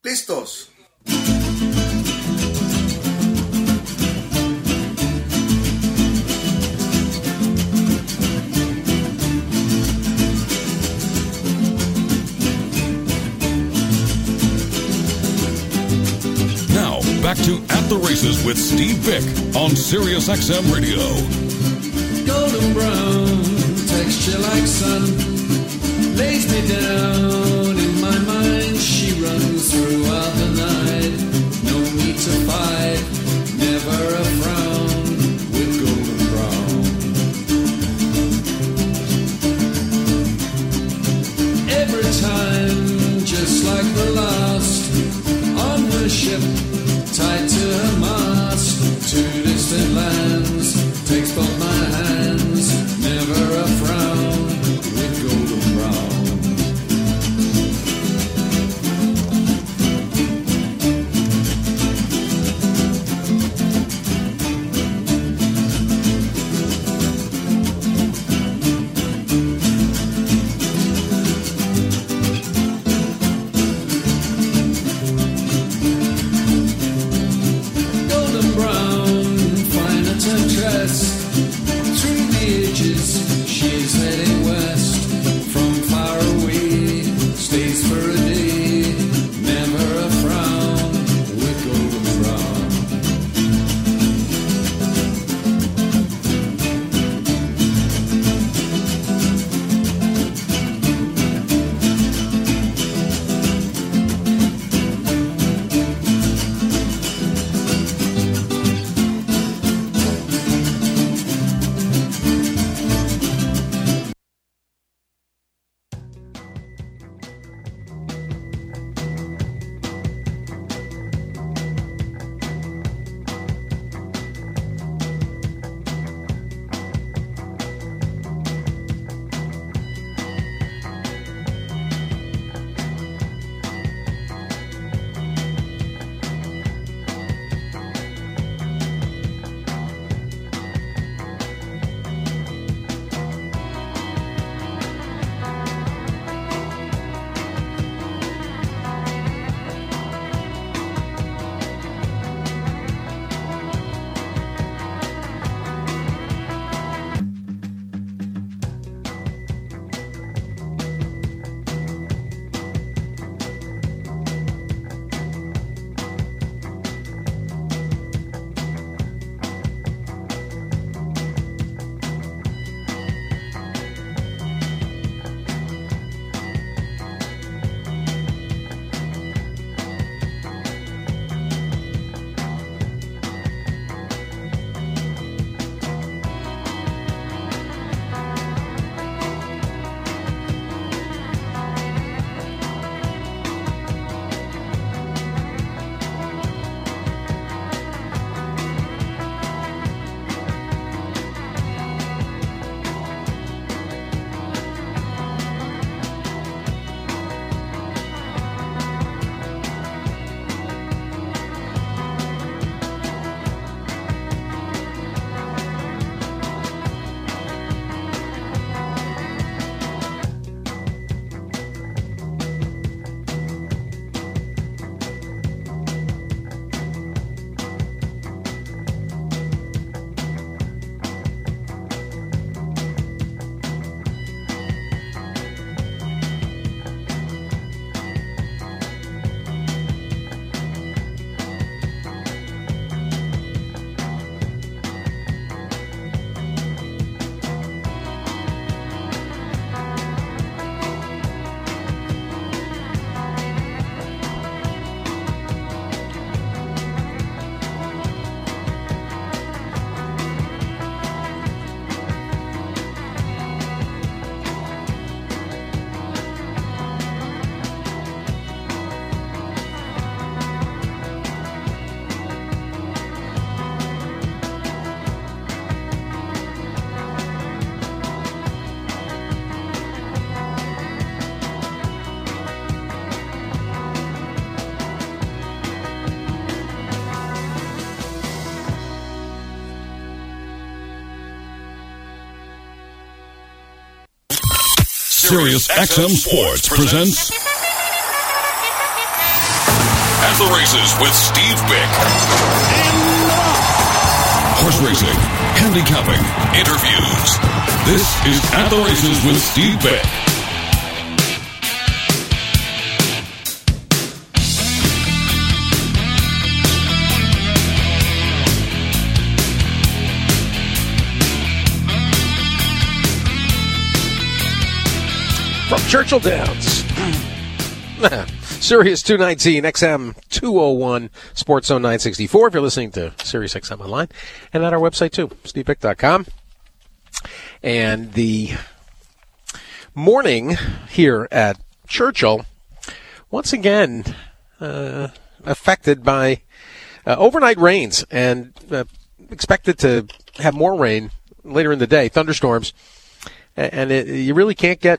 ¿Listos? Now, back to At the Races with Steve Vick on Sirius XM Radio. Golden brown, texture like sun, lays me down in my mind. She runs throughout the night. No need to fight, never a frown with golden brown. Every time, just like the last, on her ship, tied to her mast, to distant lands, takes both my hands, never a frown with golden brown. Through the ages, she's heading west. From far away, stays for a day. Never a frown with golden brown. Sirius XM Sports presents the Races with Steve Bick. Horse racing, handicapping, interviews. This is At the Races with Steve Bick. From Churchill Downs, Sirius 219, XM 201, Sports Zone 964. If you're listening to Sirius XM Online, and at our website too, stevebick.com. And the morning here at Churchill, once again, affected by overnight rains, and expected to have more rain later in the day, thunderstorms, and you really can't get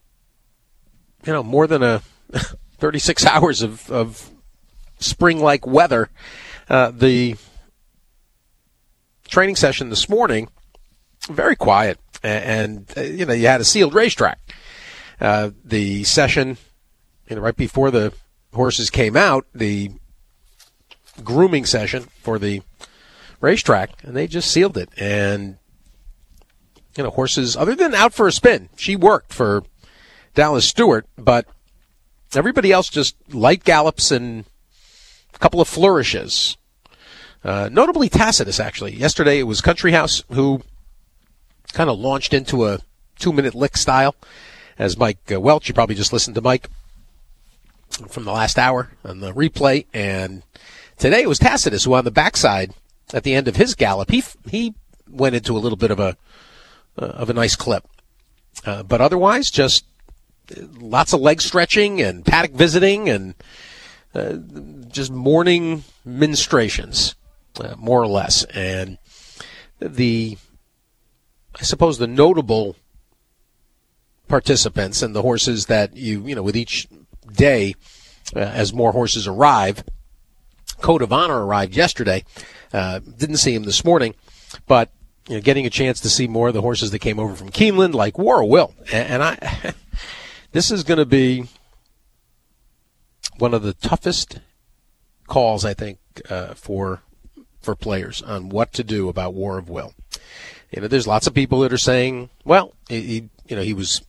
more than 36 hours of spring-like weather. The training session this morning, very quiet, and you had a sealed racetrack. The session, right before the horses came out, the grooming session for the racetrack, and they just sealed it. And horses, other than out for a spin, she worked for Dallas Stewart, but everybody else just light gallops and a couple of flourishes. Notably Tacitus, actually. Yesterday it was Country House who kind of launched into a 2-minute lick style. As Mike Welch, you probably just listened to Mike from the last hour on the replay. And today it was Tacitus who on the backside at the end of his gallop, he went into a little bit of a nice clip. But otherwise, just lots of leg stretching and paddock visiting and just morning ministrations, more or less. And I suppose the notable participants and the horses that with each day, as more horses arrive, Code of Honor arrived yesterday. Didn't see him this morning, but getting a chance to see more of the horses that came over from Keeneland, like War of Will. And this is going to be one of the toughest calls, I think, for players on what to do about War of Will. There's lots of people that are saying, well, he was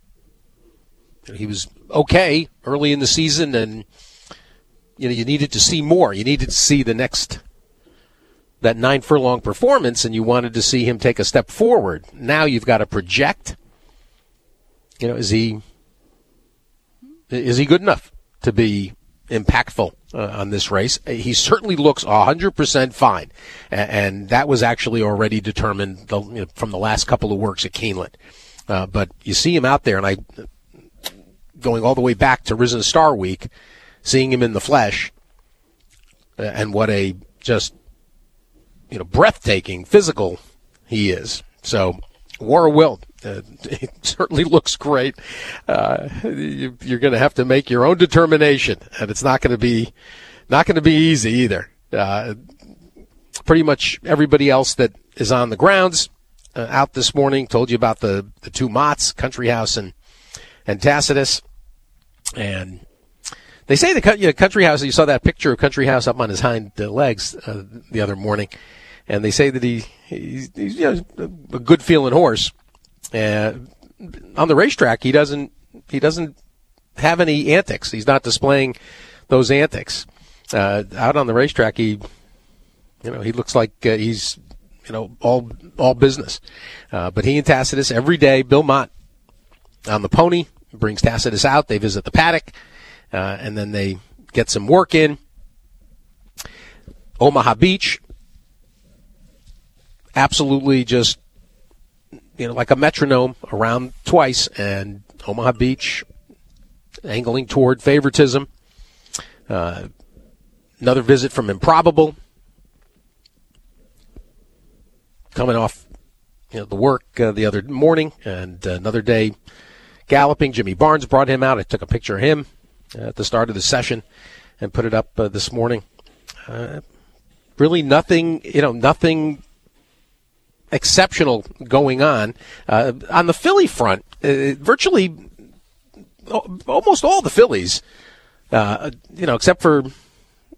okay early in the season, and you needed to see more. You needed to see that 9 furlong performance, and you wanted to see him take a step forward. Now you've got to project. Is he good enough to be impactful on this race? He certainly looks 100% fine, and that was actually already determined from the last couple of works at Keeneland. But you see him out there, and going all the way back to Risen Star Week, seeing him in the flesh, and what a just breathtaking physical he is. So War of Will. It certainly looks great. You're going to have to make your own determination, and it's not going to be easy either. Pretty much everybody else that is on the grounds out this morning told you about the two Motts, Country House and Tacitus, and they say the Country House. You saw that picture of Country House up on his hind legs the other morning, and they say that he's a good feeling horse. On the racetrack, he doesn't have any antics. He's not displaying those antics. Out on the racetrack, he looks like he's all business. But he and Tacitus every day. Bill Mott on the pony brings Tacitus out. They visit the paddock, and then they get some work in. Omaha Beach, absolutely just. Like a metronome around twice, and Omaha Beach angling toward favoritism. Another visit from Improbable. Coming off the work the other morning, and another day galloping. Jimmy Barnes brought him out. I took a picture of him at the start of the session and put it up this morning. Really nothing, nothing exceptional going on. On the filly front, virtually almost all the fillies, except for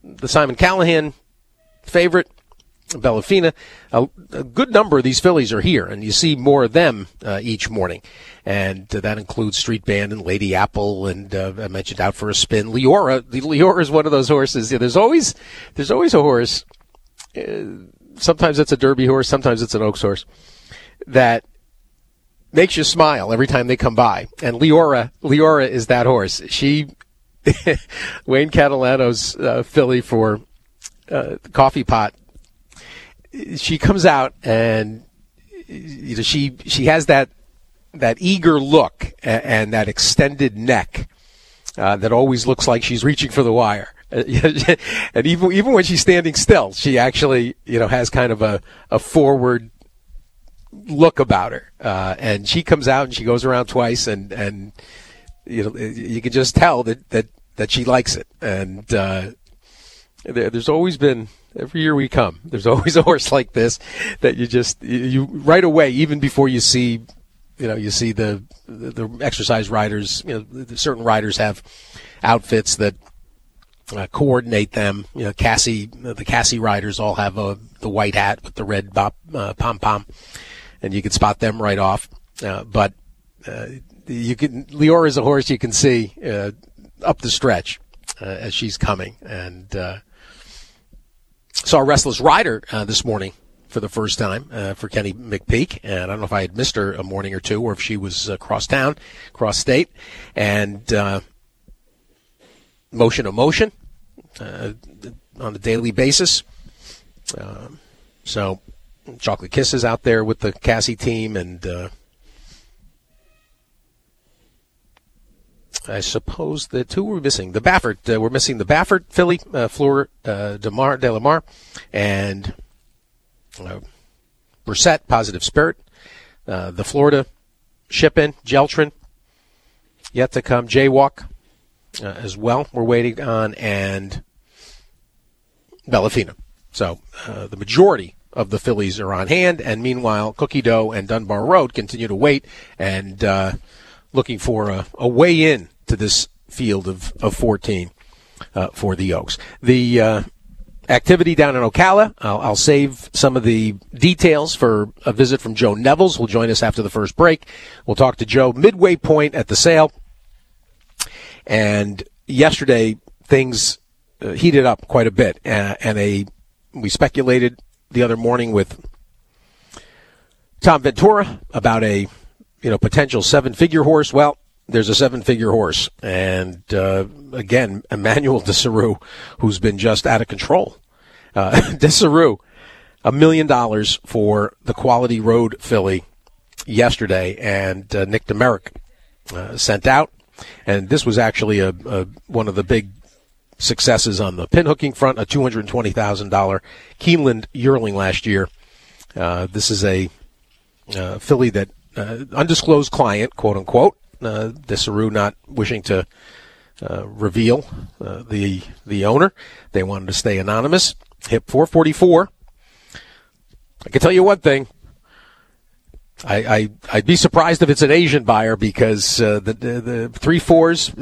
the Simon Callahan favorite, Bellafina. A good number of these fillies are here, and you see more of them each morning. And that includes Street Band and Lady Apple, and I mentioned Out for a Spin. Leora. The Leora is one of those horses. Yeah, there's always a horse. Sometimes it's a Derby horse, sometimes it's an Oaks horse that makes you smile every time they come by. And Leora is that horse. She, Wayne Catalano's filly for Coffee Pot. She comes out and she has that eager look and that extended neck that always looks like she's reaching for the wire. And even when she's standing still, she actually has kind of a forward look about her. And she comes out and she goes around twice, and you can just tell that she likes it. And there's always been. Every year we come, there's always a horse like this that you right away, even before you see, you see the exercise riders. Certain riders have outfits that coordinate them. The Cassie riders all have the white hat with the red pom pom, and you can spot them right off. But Leora is a horse you can see up the stretch as she's coming, and. Saw a Restless Rider this morning for the first time for Kenny McPeak, and I don't know if I had missed her a morning or two or if she was cross state, and Motion on a daily basis. So Chocolate Kiss is out there with the Cassie team, and I suppose the two we're missing. The Baffert, we're missing the Baffert filly, Fleur de la Mar, and Brissette, Positive Spirit. The Florida ship-in, Geltrin, yet to come. Jaywalk as well, we're waiting on, and Bellafina. So the majority of the fillies are on hand, and meanwhile, Cookie Dough and Dunbar Road continue to wait and looking for a way in to this field of 14 for the Oaks. The activity down in Ocala, I'll save some of the details for a visit from Joe Nevels, who'll join us after the first break. We'll talk to Joe midway point at the sale. And yesterday, things heated up quite a bit, and we speculated the other morning with Tom Ventura about a potential seven-figure horse. Well, there's a seven-figure horse. And, again, Emmanuel Desaru, who's been just out of control. Desaru, $1 million for the Quality Road filly yesterday, and Nick Demerick sent out. And this was actually one of the big successes on the pinhooking front, a $220,000 Keeneland yearling last year. This is a filly that undisclosed client, quote unquote, Desaru not wishing to reveal the owner. They wanted to stay anonymous. Hip 444. I can tell you one thing. I'd be surprised if it's an Asian buyer, because the 3 4s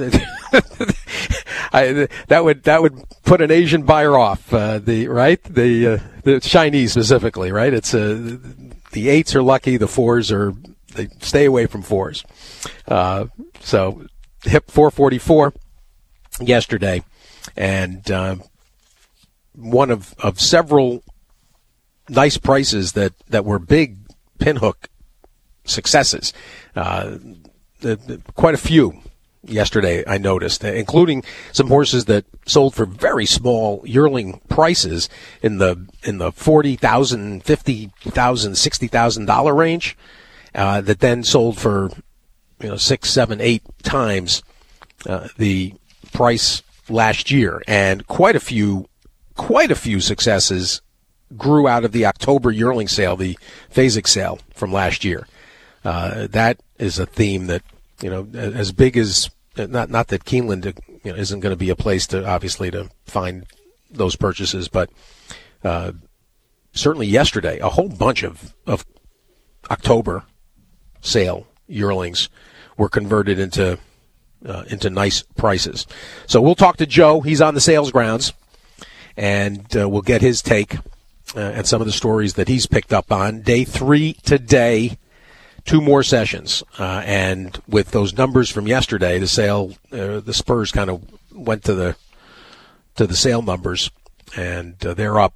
that would put an Asian buyer off. The Chinese specifically, right? It's the 8s are lucky, the 4s they stay away from 4s. So hip 444 yesterday, and one of several nice prices that were big pinhook successes. Quite a few yesterday, I noticed, including some horses that sold for very small yearling prices in the $40,000, $50,000, $60,000 range, that then sold for 6, 7, 8 times the price last year, and quite a few successes grew out of the October yearling sale, the Phasic sale from last year. That is a theme that, as big as, not that Keeneland isn't going to be a place to obviously to find those purchases, but certainly yesterday a whole bunch of October sale yearlings were converted into nice prices. So we'll talk to Joe. He's on the sales grounds, and we'll get his take and some of the stories that he's picked up on. Day 3 today, 2 more sessions, and with those numbers from yesterday, the Spurs kind of went to the sale numbers, and they're up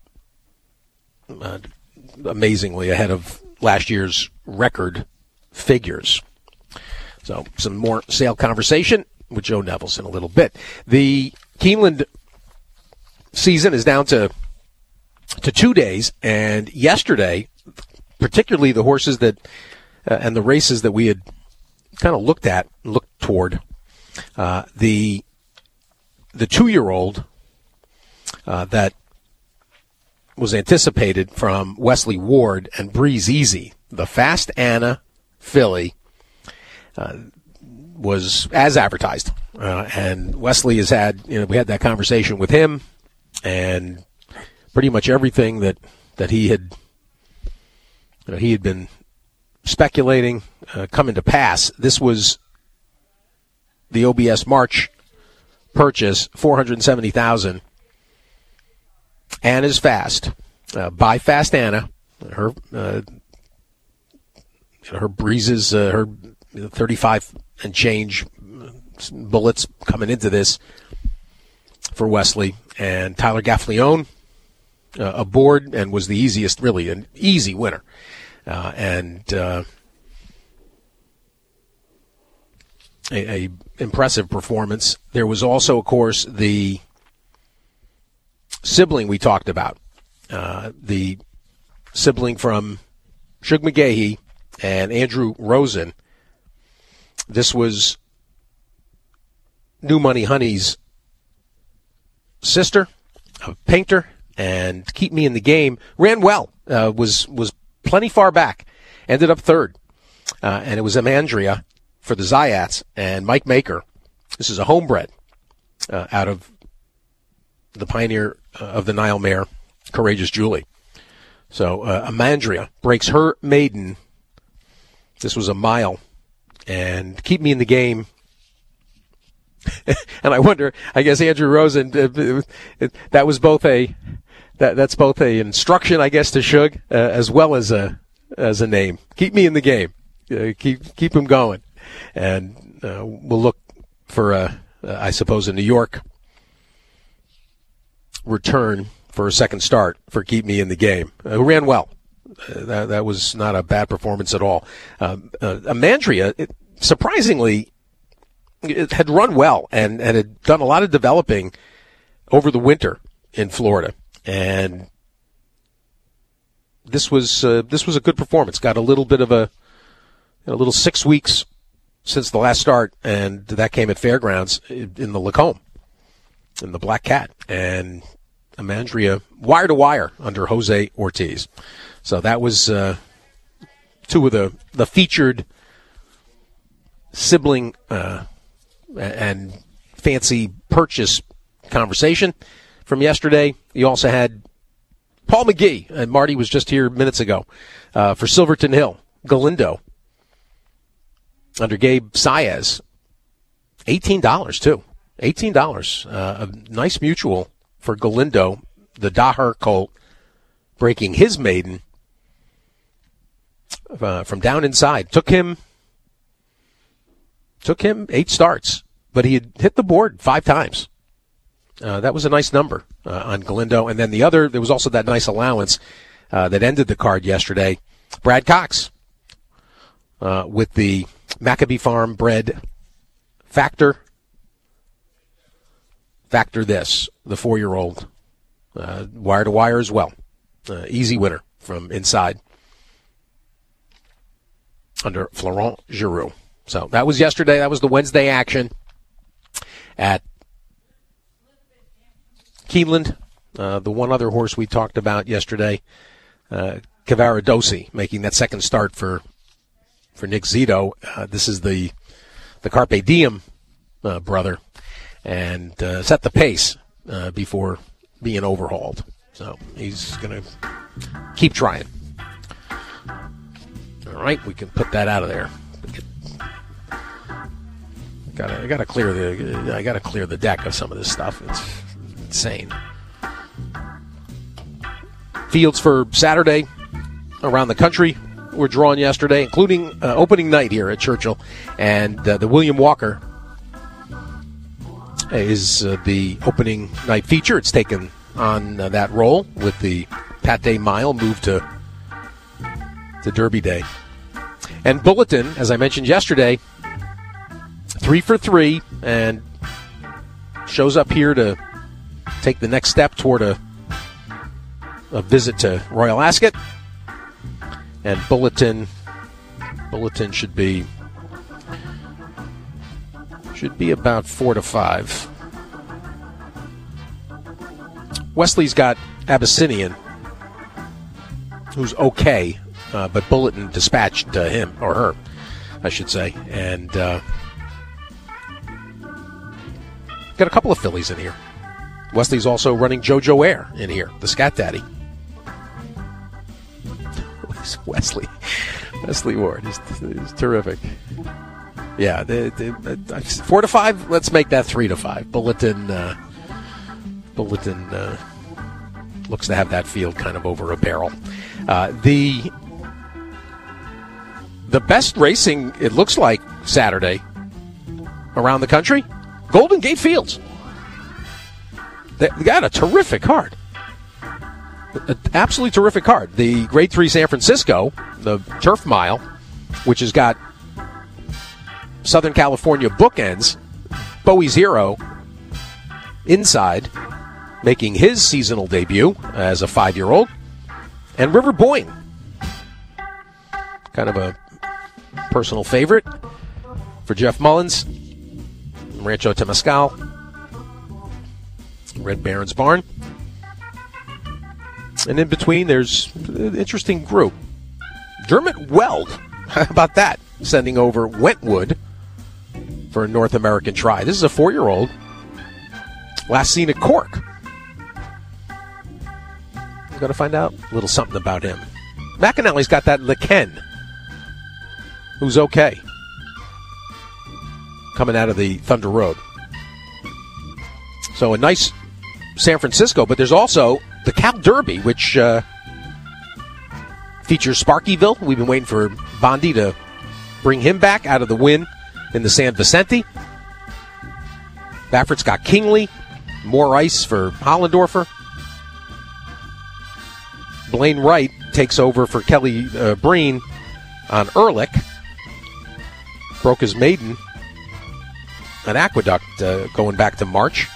amazingly ahead of last year's record figures. So some more sale conversation with Joe Nevels in a little bit. The Keeneland season is down to 2 days, and yesterday, particularly the horses that and the races that we had kind of looked toward, the 2-year-old that was anticipated from Wesley Ward and Breeze Easy, the Fast Anna filly, was as advertised. And Wesley has had, we had that conversation with him, and pretty much everything that he had, he had been speculating coming to pass. This was the OBS March purchase, $470,000. Anna's Fast, by Fast Anna. Her breezes, her 35 and change bullets coming into this for Wesley, and Tyler Gaffalione aboard, and was the easiest, really an easy winner, and a impressive performance. There was also, of course, the sibling we talked about, the sibling from Shug McGahee and Andrew Rosen. This was New Money Honey's sister, a painter, and Keep Me in the Game. Ran well, was plenty far back, ended up third, and it was Amandria for the Zayats and Mike Maker. This is a homebred out of the pioneer of the Nile mare, Courageous Julie. So Amandria breaks her maiden. This was a mile, and Keep Me in the Game. And I wonder, I guess Andrew Rosen, that was both that's both a instruction, I guess, to Shug, as well as a name. Keep me in the game. Keep him going. And we'll look for I suppose, a New York return for a second start for Keep Me in the Game, who ran well. That was not a bad performance at all. Amandria, surprisingly, it had run well and had done a lot of developing over the winter in Florida, and this was a good performance. Got a little bit of a little 6 weeks since the last start, and that came at Fairgrounds in the Lacombe, in the Black Cat, and Amandria wire to wire under Jose Ortiz. So that was two of the featured sibling and fancy purchase conversation from yesterday. You also had Paul McGee, and Marty was just here minutes ago, for Silverton Hill, Galindo, under Gabe Saez. $18, too. $18. A nice mutual for Galindo, the Daher colt, breaking his maiden from down inside. Took him 8 starts, but he had hit the board 5 times. That was a nice number on Galindo. And then there was also that nice allowance that ended the card yesterday. Brad Cox with the Maccabee Farm bred Factor This, the 4-year-old, wire to wire as well. Easy winner from inside under Florent Giroux. So that was yesterday. That was the Wednesday action at Keeneland. The one other horse we talked about yesterday, Cavaradossi, making that second start for Nick Zito. This is the Carpe Diem brother, and set the pace before being overhauled. So he's going to keep trying. All right, we can put that out of there. I gotta clear the deck of some of this stuff. It's insane. Fields for Saturday around the country were drawn yesterday, including opening night here at Churchill. And the William Walker is the opening night feature. It's taken on that role with the Pat Day Mile moved to Derby Day. And Bulletin, as I mentioned yesterday, 3 for 3, and shows up here to take the next step toward a visit to Royal Ascot. And Bulletin should be about 4 to 5. Wesley's got Abyssinian, who's okay, but Bulletin dispatched him, or her, I should say. And got a couple of fillies in here. Wesley's also running Jojo Air in here, the Scat Daddy. Wesley Ward is terrific. Yeah, 4 to 5. Let's make that 3 to 5. Bulletin looks to have that field kind of over a barrel. The best racing, it looks like, Saturday around the country, Golden Gate Fields. They got a terrific card. An absolutely terrific card. The Grade 3 San Francisco, the Turf Mile, which has got Southern California bookends, Bowie's Hero inside, making his seasonal debut as a 5-year-old, and River Boyne, kind of a personal favorite for Jeff Mullins, Rancho Temescal, Red Baron's Barn. And in between, there's an interesting group. Dermot Weld, how about that? Sending over Wentwood for a North American try. This is a 4-year-old. Last seen at Cork. We've got to find out a little something about him. McAnally's got that Leken, who's okay, coming out of the Thunder Road. So a nice San Francisco, but there's also the Cal Derby, which features Sparkyville. We've been waiting for Bondi to bring him back out of the win in the San Vicente. Baffert's got Kingley, more ice for Hollendorfer. Blaine Wright takes over for Kelly Breen on Ehrlich. Broke his maiden at Aqueduct going back to March.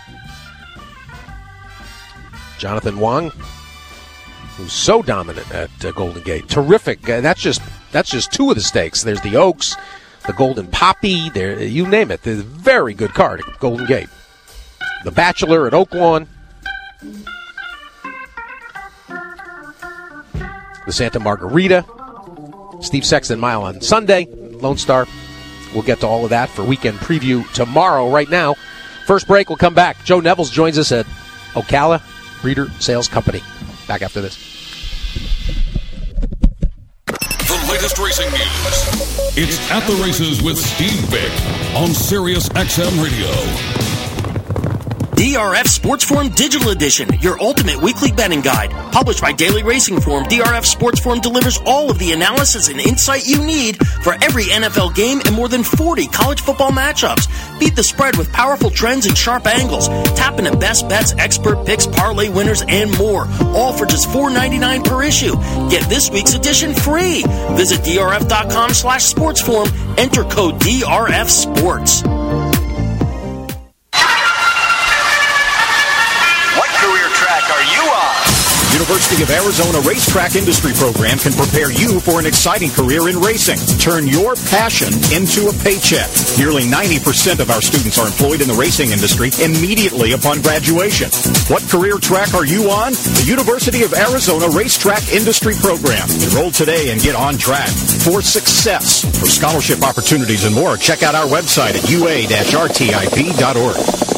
Jonathan Wong, who's so dominant at Golden Gate. Terrific. That's just 2 of the stakes. There's the Oaks, the Golden Poppy, there, you name it. There's a very good card at Golden Gate. The Bachelor at Oaklawn. The Santa Margarita. Steve Sexton Mile on Sunday. Lone Star. We'll get to all of that for weekend preview tomorrow. Right now, first break, we'll come back. Joe Nevels joins us at Ocala Breeder Sales Company. Back after this. The latest racing news. It's At the Races with Steve Vick on Sirius XM Radio. DRF Sports Forum Digital Edition, your ultimate weekly betting guide. Published by Daily Racing Form, DRF Sports Forum delivers all of the analysis and insight you need for every NFL game and more than 40 college football matchups. Beat the spread with powerful trends and sharp angles. Tap into best bets, expert picks, parlay winners, and more. All for just $4.99 per issue. Get this week's edition free. Visit drf.com/sportsforum. Enter code DRF Sports. University of Arizona Racetrack Industry Program can prepare you for an exciting career in racing. Turn your passion into a paycheck. Nearly 90% of our students are employed in the racing industry immediately upon graduation. What career track are you on? The University of Arizona Racetrack Industry Program. Enroll today and get on track for success. For scholarship opportunities and more, check out our website at ua-rtip.org.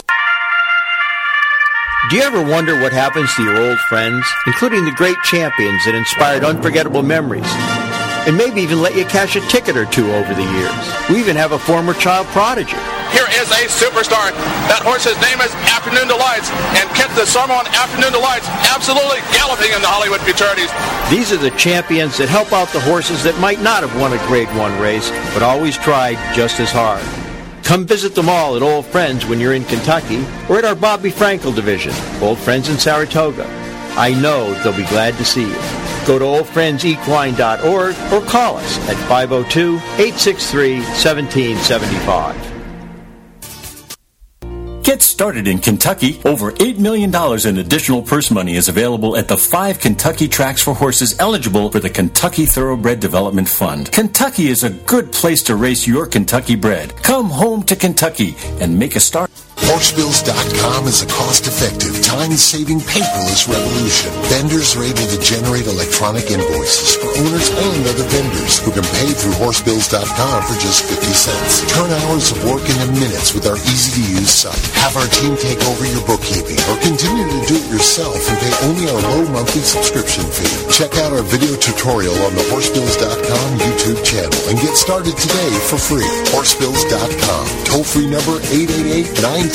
Do you ever wonder what happens to your old friends, including the great champions that inspired unforgettable memories? and maybe even let you cash a ticket or two over the years. We even have a former child prodigy. Here is a superstar. That horse's name is Afternoon Delights, and Kent the Summer on Afternoon Delights absolutely galloping in the Hollywood Futurities. These are the champions that help out the horses that might not have won a Grade 1 race, but always tried just as hard. Come visit them all at Old Friends when you're in Kentucky, or at our Bobby Frankel division, Old Friends in Saratoga. I know they'll be glad to see you. Go to oldfriendsequine.org or call us at 502-863-1775. Get started in Kentucky. Over $8 million in additional purse money is available at the 5 Kentucky tracks for horses eligible for the Kentucky Thoroughbred Development Fund. Kentucky is a good place to race your Kentucky bred. Come home to Kentucky and make a start. Horsebills.com is a cost-effective, time-saving, paperless revolution. Vendors are able to generate electronic invoices for owners and other vendors who can pay through Horsebills.com for just 50 cents. Turn hours of work into minutes with our easy-to-use site. Have our team take over your bookkeeping or continue to do it yourself and pay only our low monthly subscription fee. Check out our video tutorial on the Horsebills.com YouTube channel and get started today for free. Horsebills.com. Toll-free number 888-938-4643.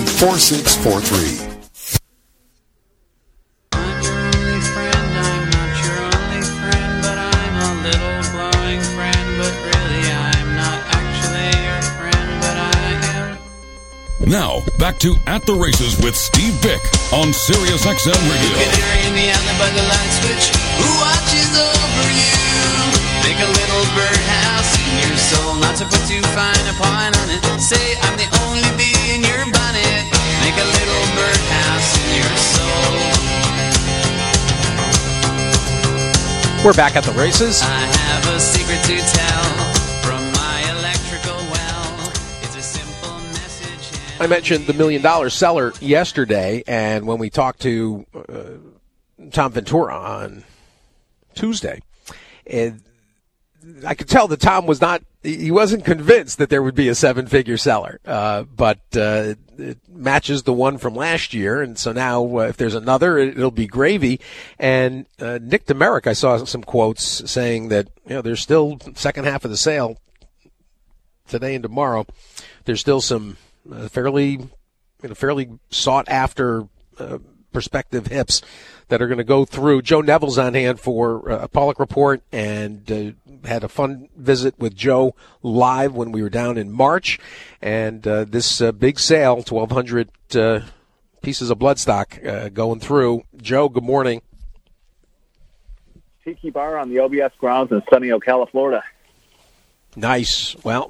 Now, back to At the Races with Steve Bick on Sirius XM Radio. You can hear me on the bugger light switch. Who watches over you? Make a little birdhouse in your soul. Not to put too fine a point on it. Say I'm the only bee in your bonnet. Make a little birdhouse in your soul. We're back at the races. I have a secret to tell from my electrical well. It's a simple message. I mentioned the $1 million seller yesterday, and when we talked to Tom Ventura on Tuesday, I could tell that Tom he wasn't convinced that there would be a 7-figure seller, but it matches the one from last year, and so now if there's another, it'll be gravy. And Nick DeMerick, I saw some quotes saying that there's still second half of the sale today and tomorrow. There's still some fairly sought after prospective hips that are going to go through. Joe Neville's on hand for a Pollock Report, and had a fun visit with Joe live when we were down in March. And this big sale, 1,200 pieces of bloodstock going through. Joe, good morning. Tiki Bar on the OBS grounds in sunny Ocala, Florida. Nice. Well,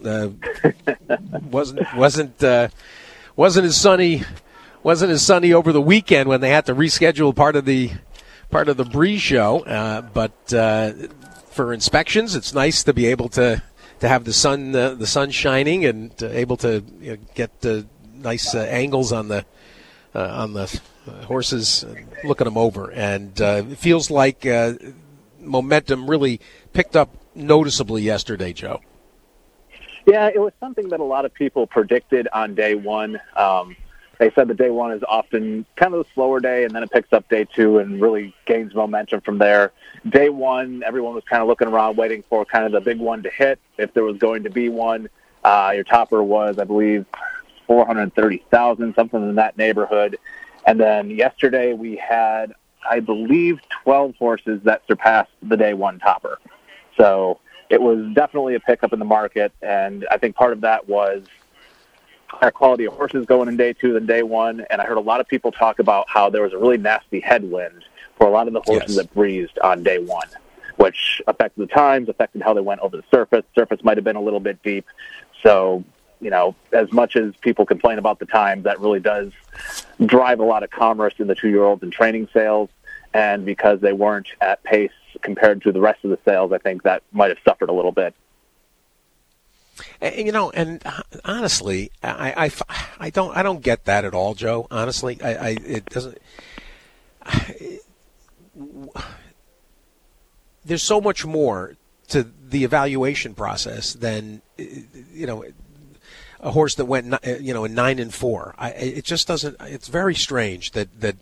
wasn't as sunny over the weekend when they had to reschedule part of the Breeze show. But for inspections, it's nice to be able to have the sun shining and able to get nice angles on the horses, looking them over. And it feels like momentum really picked up noticeably yesterday, Joe. Yeah, it was something that a lot of people predicted on day one. They said that day one is often kind of a slower day, and then it picks up day two and really gains momentum from there. Day one, everyone was kind of looking around, waiting for kind of the big one to hit, if there was going to be one. Your topper was, I believe, 430,000, something in that neighborhood. And then yesterday we had, I believe, 12 horses that surpassed the day one topper. So it was definitely a pickup in the market, and I think part of that was higher quality of horses going in day two than day one. And I heard a lot of people talk about how there was a really nasty headwind for a lot of the horses that breezed on day one, which affected the times, affected how they went over the surface. Surface might have been a little bit deep. So, as much as people complain about the times, that really does drive a lot of commerce in the 2-year-olds and training sales. And because they weren't at pace compared to the rest of the sales, I think that might have suffered a little bit. And honestly, I don't get that at all, Joe. Honestly, it doesn't. There's so much more to the evaluation process than a horse that went in 9 and 4. It just doesn't. It's very strange that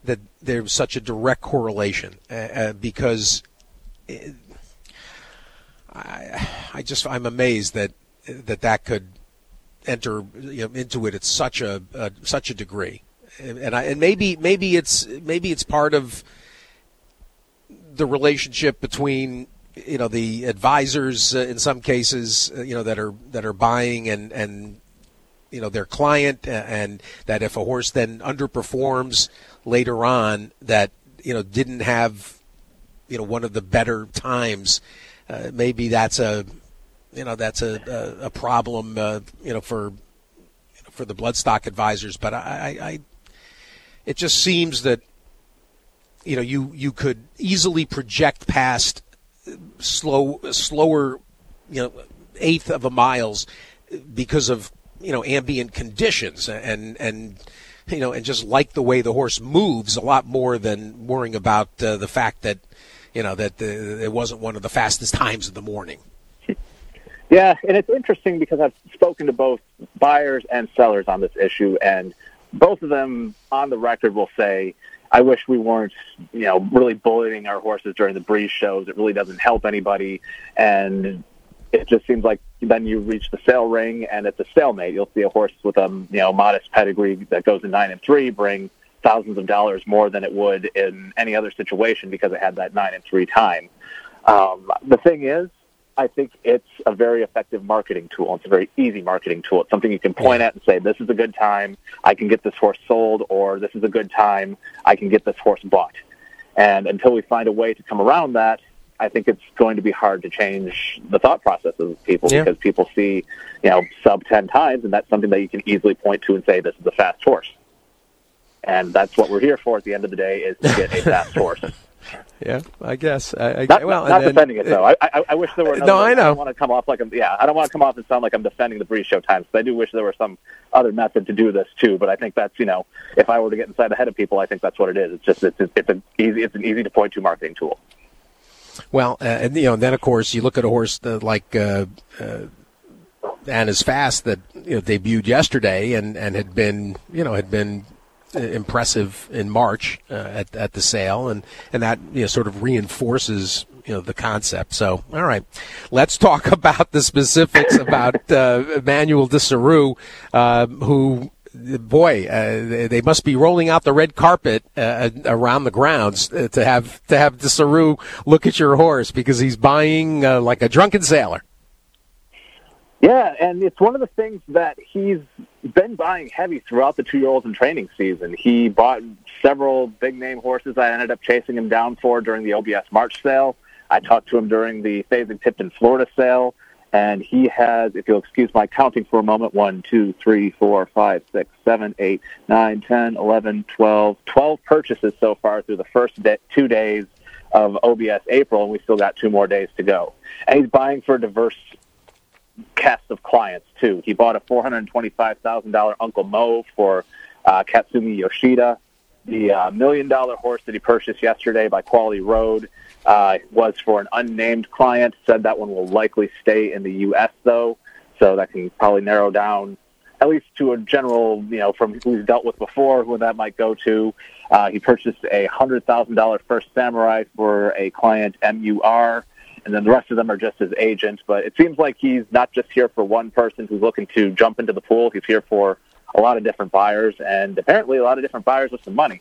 there's such a direct correlation because. I'm amazed that could enter into it at such a degree, and maybe it's part of the relationship between the advisors in some cases that are buying and their client, and that if a horse then underperforms later on, that didn't have one of the better times, maybe that's a problem for the bloodstock advisors. But it just seems that you could easily project past slower eighth of a miles because of ambient conditions and just like the way the horse moves a lot more than worrying about the fact that it wasn't one of the fastest times of the morning. Yeah, and it's interesting because I've spoken to both buyers and sellers on this issue, and both of them on the record will say, I wish we weren't, really bullying our horses during the breeze shows. It really doesn't help anybody. And it just seems like then you reach the sale ring and it's a stalemate. You'll see a horse with a, modest pedigree that goes in 9-3 bring thousands of dollars more than it would in any other situation because it had that 9-3 time. The thing is, I think it's a very effective marketing tool. It's a very easy marketing tool. It's something you can point at and say, this is a good time, I can get this horse sold, or this is a good time, I can get this horse bought. And until we find a way to come around that, I think it's going to be hard to change the thought process of people because people see, sub 10 times, and that's something that you can easily point to and say, this is a fast horse. And that's what we're here for at the end of the day, is to get a fast horse. Yeah, I guess. Not defending it, though. I wish there were. No, I know. I don't want to come off like I don't want to come off and sound like I'm defending the breeze show times. I do wish there were some other method to do this too. But I think that's if I were to get inside the head of people, I think that's what it is. It's just it's an easy to point to marketing tool. Well, and then of course you look at a horse like Anna's Fast that debuted yesterday and had been impressive in March at the sale, and that sort of reinforces the concept. So, all right, let's talk about the specifics about Emmanuel Desaru, who, boy, they must be rolling out the red carpet around the grounds to have Desaru look at your horse, because he's buying like a drunken sailor. Yeah, and it's one of the things that he's been buying heavy throughout the 2-year-olds in training season. He bought several big-name horses I ended up chasing him down for during the OBS March sale. I talked to him during the Fasig-Tipton Florida sale, and he has, if you'll excuse my counting for a moment, 1, 2, 3, 4, 5, 6, 7, 8, 9, 10, 11, 12 purchases so far through the first 2 days of OBS April, and we still got 2 more days to go. And he's buying for a diverse cast of clients too. He bought a $425,000 Uncle Mo for Katsumi Yoshida. The $1 million horse that he purchased yesterday by Quality Road was for an unnamed client. Said that one will likely stay in the U.S. though, so that can probably narrow down at least to a general, from who he's dealt with before, who that might go to. He purchased a $100,000 First Samurai for a client, MUR. And then the rest of them are just his agent. But it seems like he's not just here for one person who's looking to jump into the pool. He's here for a lot of different buyers, and apparently a lot of different buyers with some money.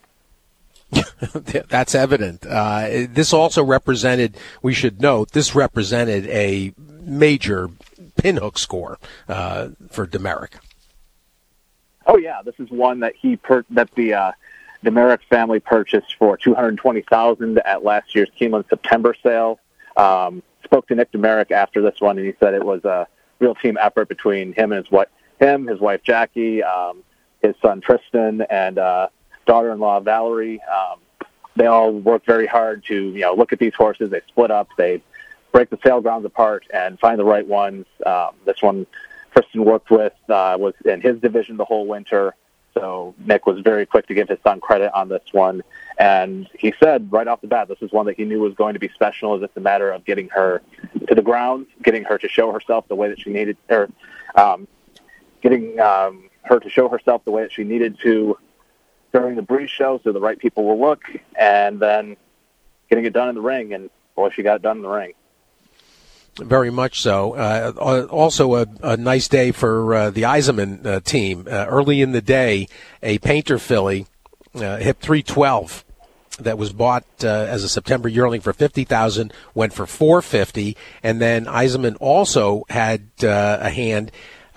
That's evident. This also represented, we should note, this represented a major pinhook score for Demerick. Oh, yeah. This is one that that the Demerick family purchased for $220,000 at last year's Keeneland September sale. Spoke to Nick Demerick after this one, and he said it was a real team effort between him and his wife Jackie, his son Tristan, and daughter-in-law Valerie. They all worked very hard to look at these horses. They split up, they break the sale grounds apart, and find the right ones. This one Tristan worked with was in his division the whole winter. So Nick was very quick to give his son credit on this one. And he said right off the bat, this is one that he knew was going to be special. It's just a matter of getting her to the grounds, getting her to show herself the way that she needed, or getting her to show herself the way that she needed to during the breeze show, so the right people will look, and then getting it done in the ring. And boy, she got it done in the ring. Very much so. Also a nice day for the Yzerman team. Early in the day, a painter filly, hip 312, that was bought as a September yearling for $50,000, went for $450, and then Yzerman also had a hand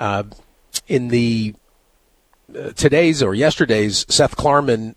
in the today's or yesterday's Seth Klarman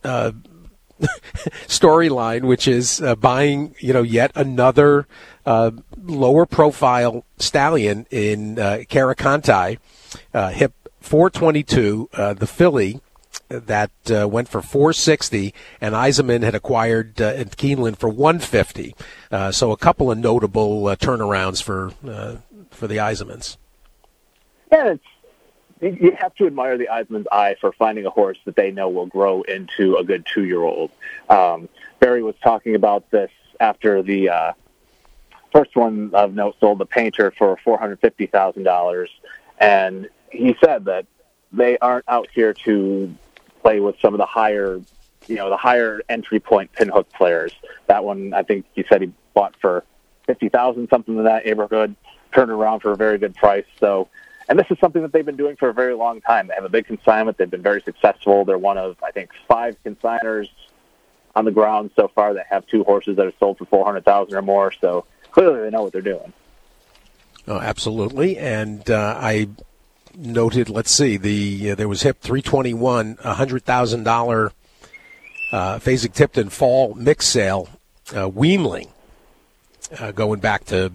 storyline, which is buying yet another lower profile stallion in Caracantai, hip 422, the filly that went for $460, and Yzerman had acquired in Keeneland for $150. So a couple of notable turnarounds for the Yzermans. Yeah, you have to admire the Yzerman's eye for finding a horse that they know will grow into a good 2-year-old. Barry was talking about this after the first one of note sold, the Painter, for $450,000, and he said that they aren't out here to play with some of the higher, the higher entry point pinhook players. That one, I think he said he bought for $50,000, something in that neighborhood, turned around for a very good price. So, and this is something that they've been doing for a very long time. They have a big consignment. They've been very successful. They're one of, I think, 5 consigners on the ground so far that have 2 horses that are sold for $400,000 or more. So clearly they know what they're doing. Oh, absolutely. And I noted, let's see, there was hip 321, $100,000 Fasig-Tipton fall mix sale, Weemling, going back to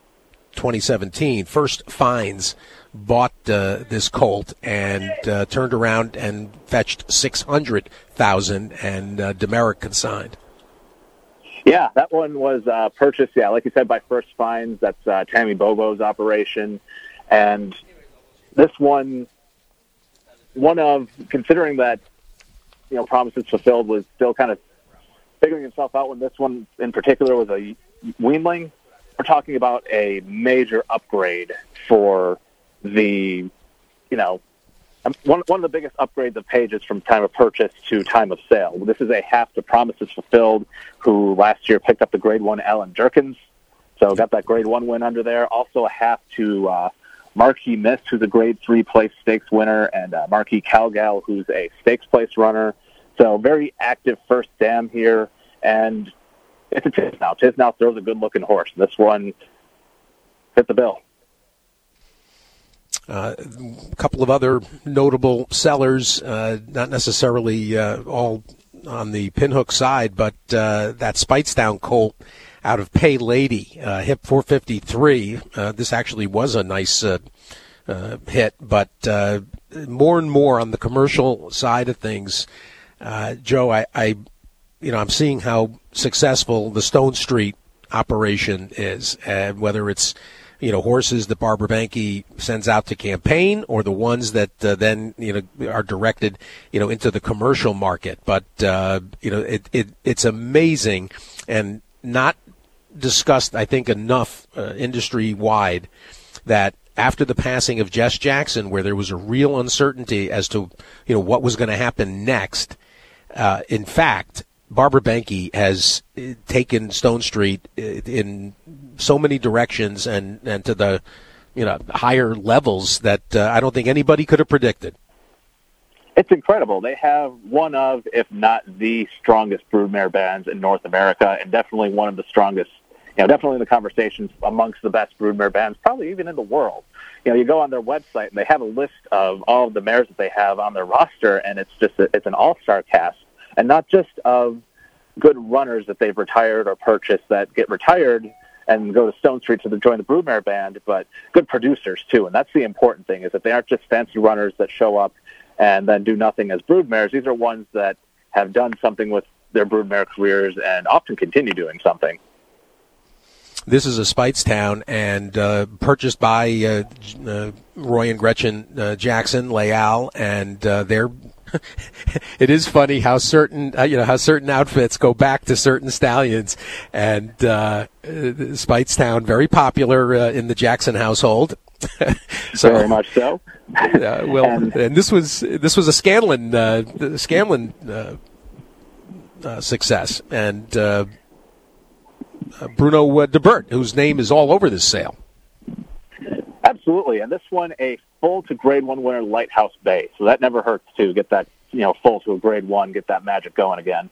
2017. First Finds bought this colt and turned around and fetched $600,000, and Demerick consigned. Yeah, that one was purchased, like you said, by First Finds. That's Tammy Bobo's operation. And this one of, considering that, Promises Fulfilled was still kind of figuring himself out when this one in particular was a Weemling, we're talking about a major upgrade for the, one of the biggest upgrades of Pages from time of purchase to time of sale. This is a half to Promises Fulfilled, who last year picked up the Grade 1 Alan Jerkins, so got that Grade 1 win under there. Also a half to Marquis Mist, who's a Grade 3 place stakes winner, and Marquis Calgal, who's a stakes place runner. So very active first dam here, and it's a Tisnow. Tisnow throws a good-looking horse. This one fit the bill. A couple of other notable sellers, not necessarily all on the pinhook side, but that Speightstown colt out of Pay Lady, hip 453. This actually was a nice hit, but more and more on the commercial side of things, Joe, I'm seeing how successful the Stone Street operation is, and whether it's horses that Barbara Banke sends out to campaign, or the ones that then are directed into the commercial market. But it's amazing and not discussed, I think, enough industry wide, that after the passing of Jess Jackson, where there was a real uncertainty as to what was going to happen next, in fact, Barbara Banke has taken Stone Street in so many directions and to the higher levels that I don't think anybody could have predicted. It's incredible. They have one of, if not the strongest broodmare bands in North America, and definitely one of the strongest, definitely in the conversations amongst the best broodmare bands, probably even in the world. You go on their website and they have a list of all of the mares that they have on their roster, and it's an all-star cast. And not just of good runners that they've retired or purchased that get retired and go to Stone Street to join the broodmare band, but good producers too. And that's the important thing, is that they aren't just fancy runners that show up and then do nothing as broodmares. These are ones that have done something with their broodmare careers and often continue doing something. This is a Speightstown, and purchased by Roy and Gretchen Jackson, Leal, and they're. It is funny how certain outfits go back to certain stallions, and Speightstown very popular in the Jackson household. So, very much so. And this was a Scanlon success, and Bruno de Bert, whose name is all over this sale. Absolutely. And this one, a full to grade 1 winner, Lighthouse Bay. So that never hurts to get that, full to a grade 1, get that magic going again.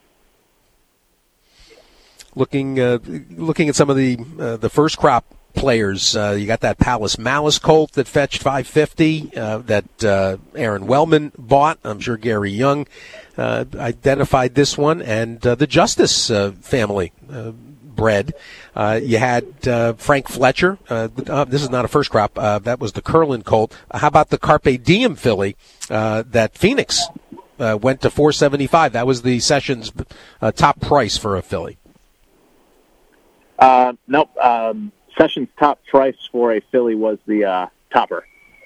Looking at some of the first crop players, you got that Palace Malice colt that fetched $550 that Aaron Wellman bought. I'm sure Gary Young identified this one, and the Justice family bred. You had Frank Fletcher. This is not a first crop. That was the Curlin colt. How about the Carpe Diem filly that Phoenix went to $475? That was the Sessions top price for a filly. Nope. Sessions' top price for a filly was the Topper.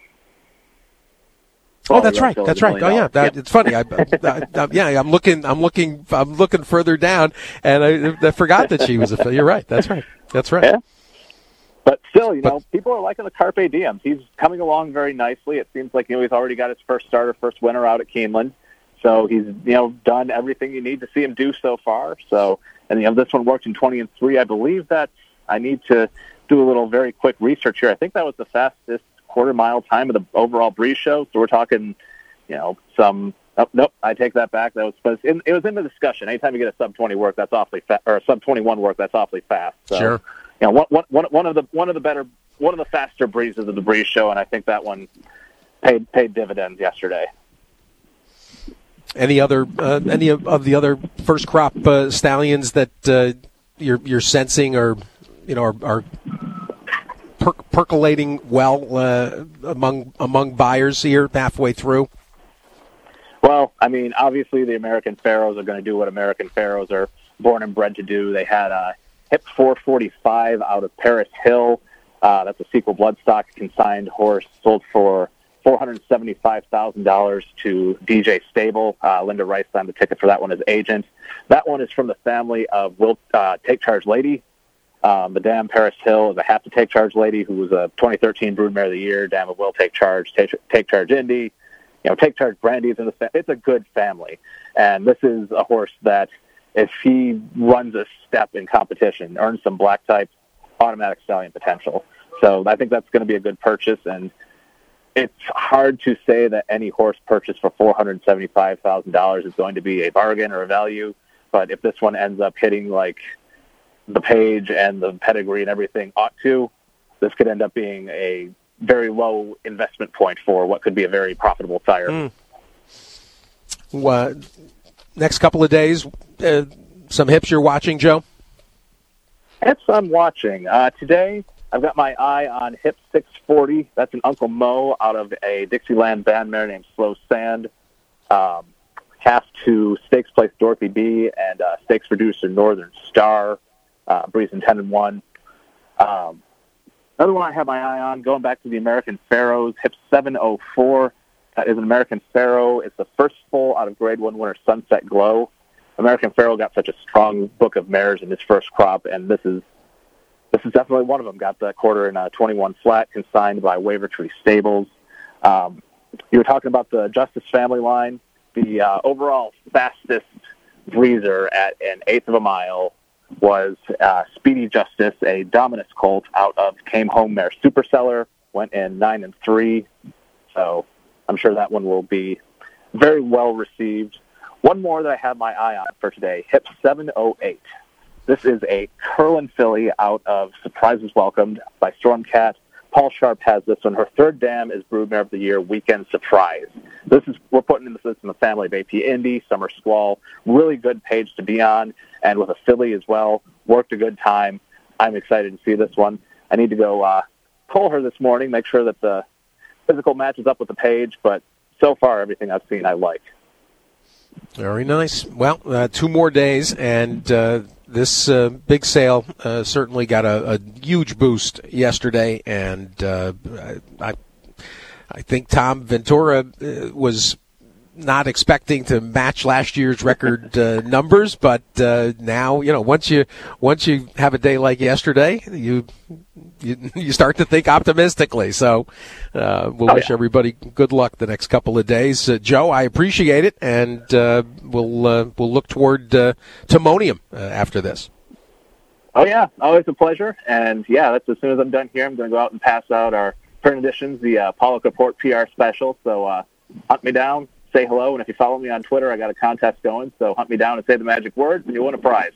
Oh, that's right. That's right. Oh, yeah. It's funny. I'm looking further down, and I forgot that she was a filly. You're right. That's right. That's right. Yeah. But still, people are liking the Carpe Diems. He's coming along very nicely. It seems like he's already got his first winner out at Keeneland. So he's done everything you need to see him do so far. So, and this one worked in 20-3. I believe that I need to do a little very quick research here. I think that was the fastest quarter-mile time of the overall Breeze show. So we're talking, some. Oh, nope, I take that back. It was in the discussion. Anytime you get a sub-20 work, that's awfully fast, or a sub-21 work, that's awfully fast. So, sure. One of the faster breezes of the Breeze show, and I think that one paid dividends yesterday. Any of the other first crop stallions that you're sensing are percolating well among buyers here halfway through? Well, I mean, obviously the American Pharaohs are going to do what American Pharaohs are born and bred to do. They had a HIP 445 out of Paris Hill. That's a sequel bloodstock consigned horse, sold for $475,000 to DJ Stable. Linda Rice signed the ticket for that one as agent. That one is from the family of Will Take Charge Lady. Madame Paris Hill is a Have to Take Charge Lady who was a 2013 Broodmare of the Year. Dame of Will Take Charge, Take Charge Indy. Take Charge Brandy's in the it's a good family. And this is a horse that, if he runs a step in competition, earns some black type, automatic stallion potential. So I think that's going to be a good purchase. And it's hard to say that any horse purchased for $475,000 is going to be a bargain or a value. But if this one ends up hitting like the page and the pedigree and everything ought to, this could end up being a very low investment point for what could be a very profitable sire. Next couple of days, some hips you're watching, Joe? Hips I'm watching. Today, I've got my eye on HIP 640. That's an Uncle Mo out of a Dixieland band mare named Slow Sand. Half to Stakes Place Dorothy B and Stakes Producer Northern Star. Breeze intended one. Another one I have my eye on, going back to the American Pharaohs, HIP 704. That is an American Pharaoh. It's the first full out of Grade 1 winner Sunset Glow. American Pharaoh got such a strong book of mares in his first crop, and this is definitely one of them. Got the quarter in 21 flat, consigned by Wavertree Stables. You were talking about the Justice family line. The overall fastest breezer at an eighth of a mile was Speedy Justice, a Dominus colt out of Came Home Mare Superseller, went in 9-3. So I'm sure that one will be very well received. One more that I have my eye on for today, HIP 708. This is a Curlin filly out of Surprises Welcomed by Stormcat. Paul Sharp has this one. Her third dam is Broodmare of the Year, Weekend Surprise. We're putting this in the family of AP Indy, Summer Squall. Really good page to be on, and with a filly as well. Worked a good time. I'm excited to see this one. I need to go pull her this morning, make sure that the physical matches up with the page, but so far everything I've seen I like. Very nice. Well, 2 more days, and this big sale certainly got a huge boost yesterday, and I think Tom Ventura was not expecting to match last year's record numbers, but now once you have a day like yesterday, you start to think optimistically. So we'll wish everybody good luck the next couple of days. Joe, I appreciate it, and we'll look toward Timonium after this. Oh yeah, always a pleasure. And yeah, that's as soon as I'm done here, I'm going to go out and pass out our print editions, the Paulo Caport PR special. So hunt me down, say hello, and if you follow me on Twitter, I got a contest going. So hunt me down and say the magic words, and you win a prize.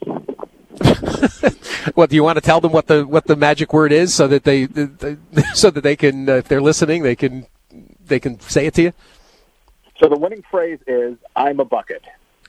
What do you want to tell them? What the magic word is, so that they can, if they're listening, they can say it to you. So the winning phrase is "I'm a bucket."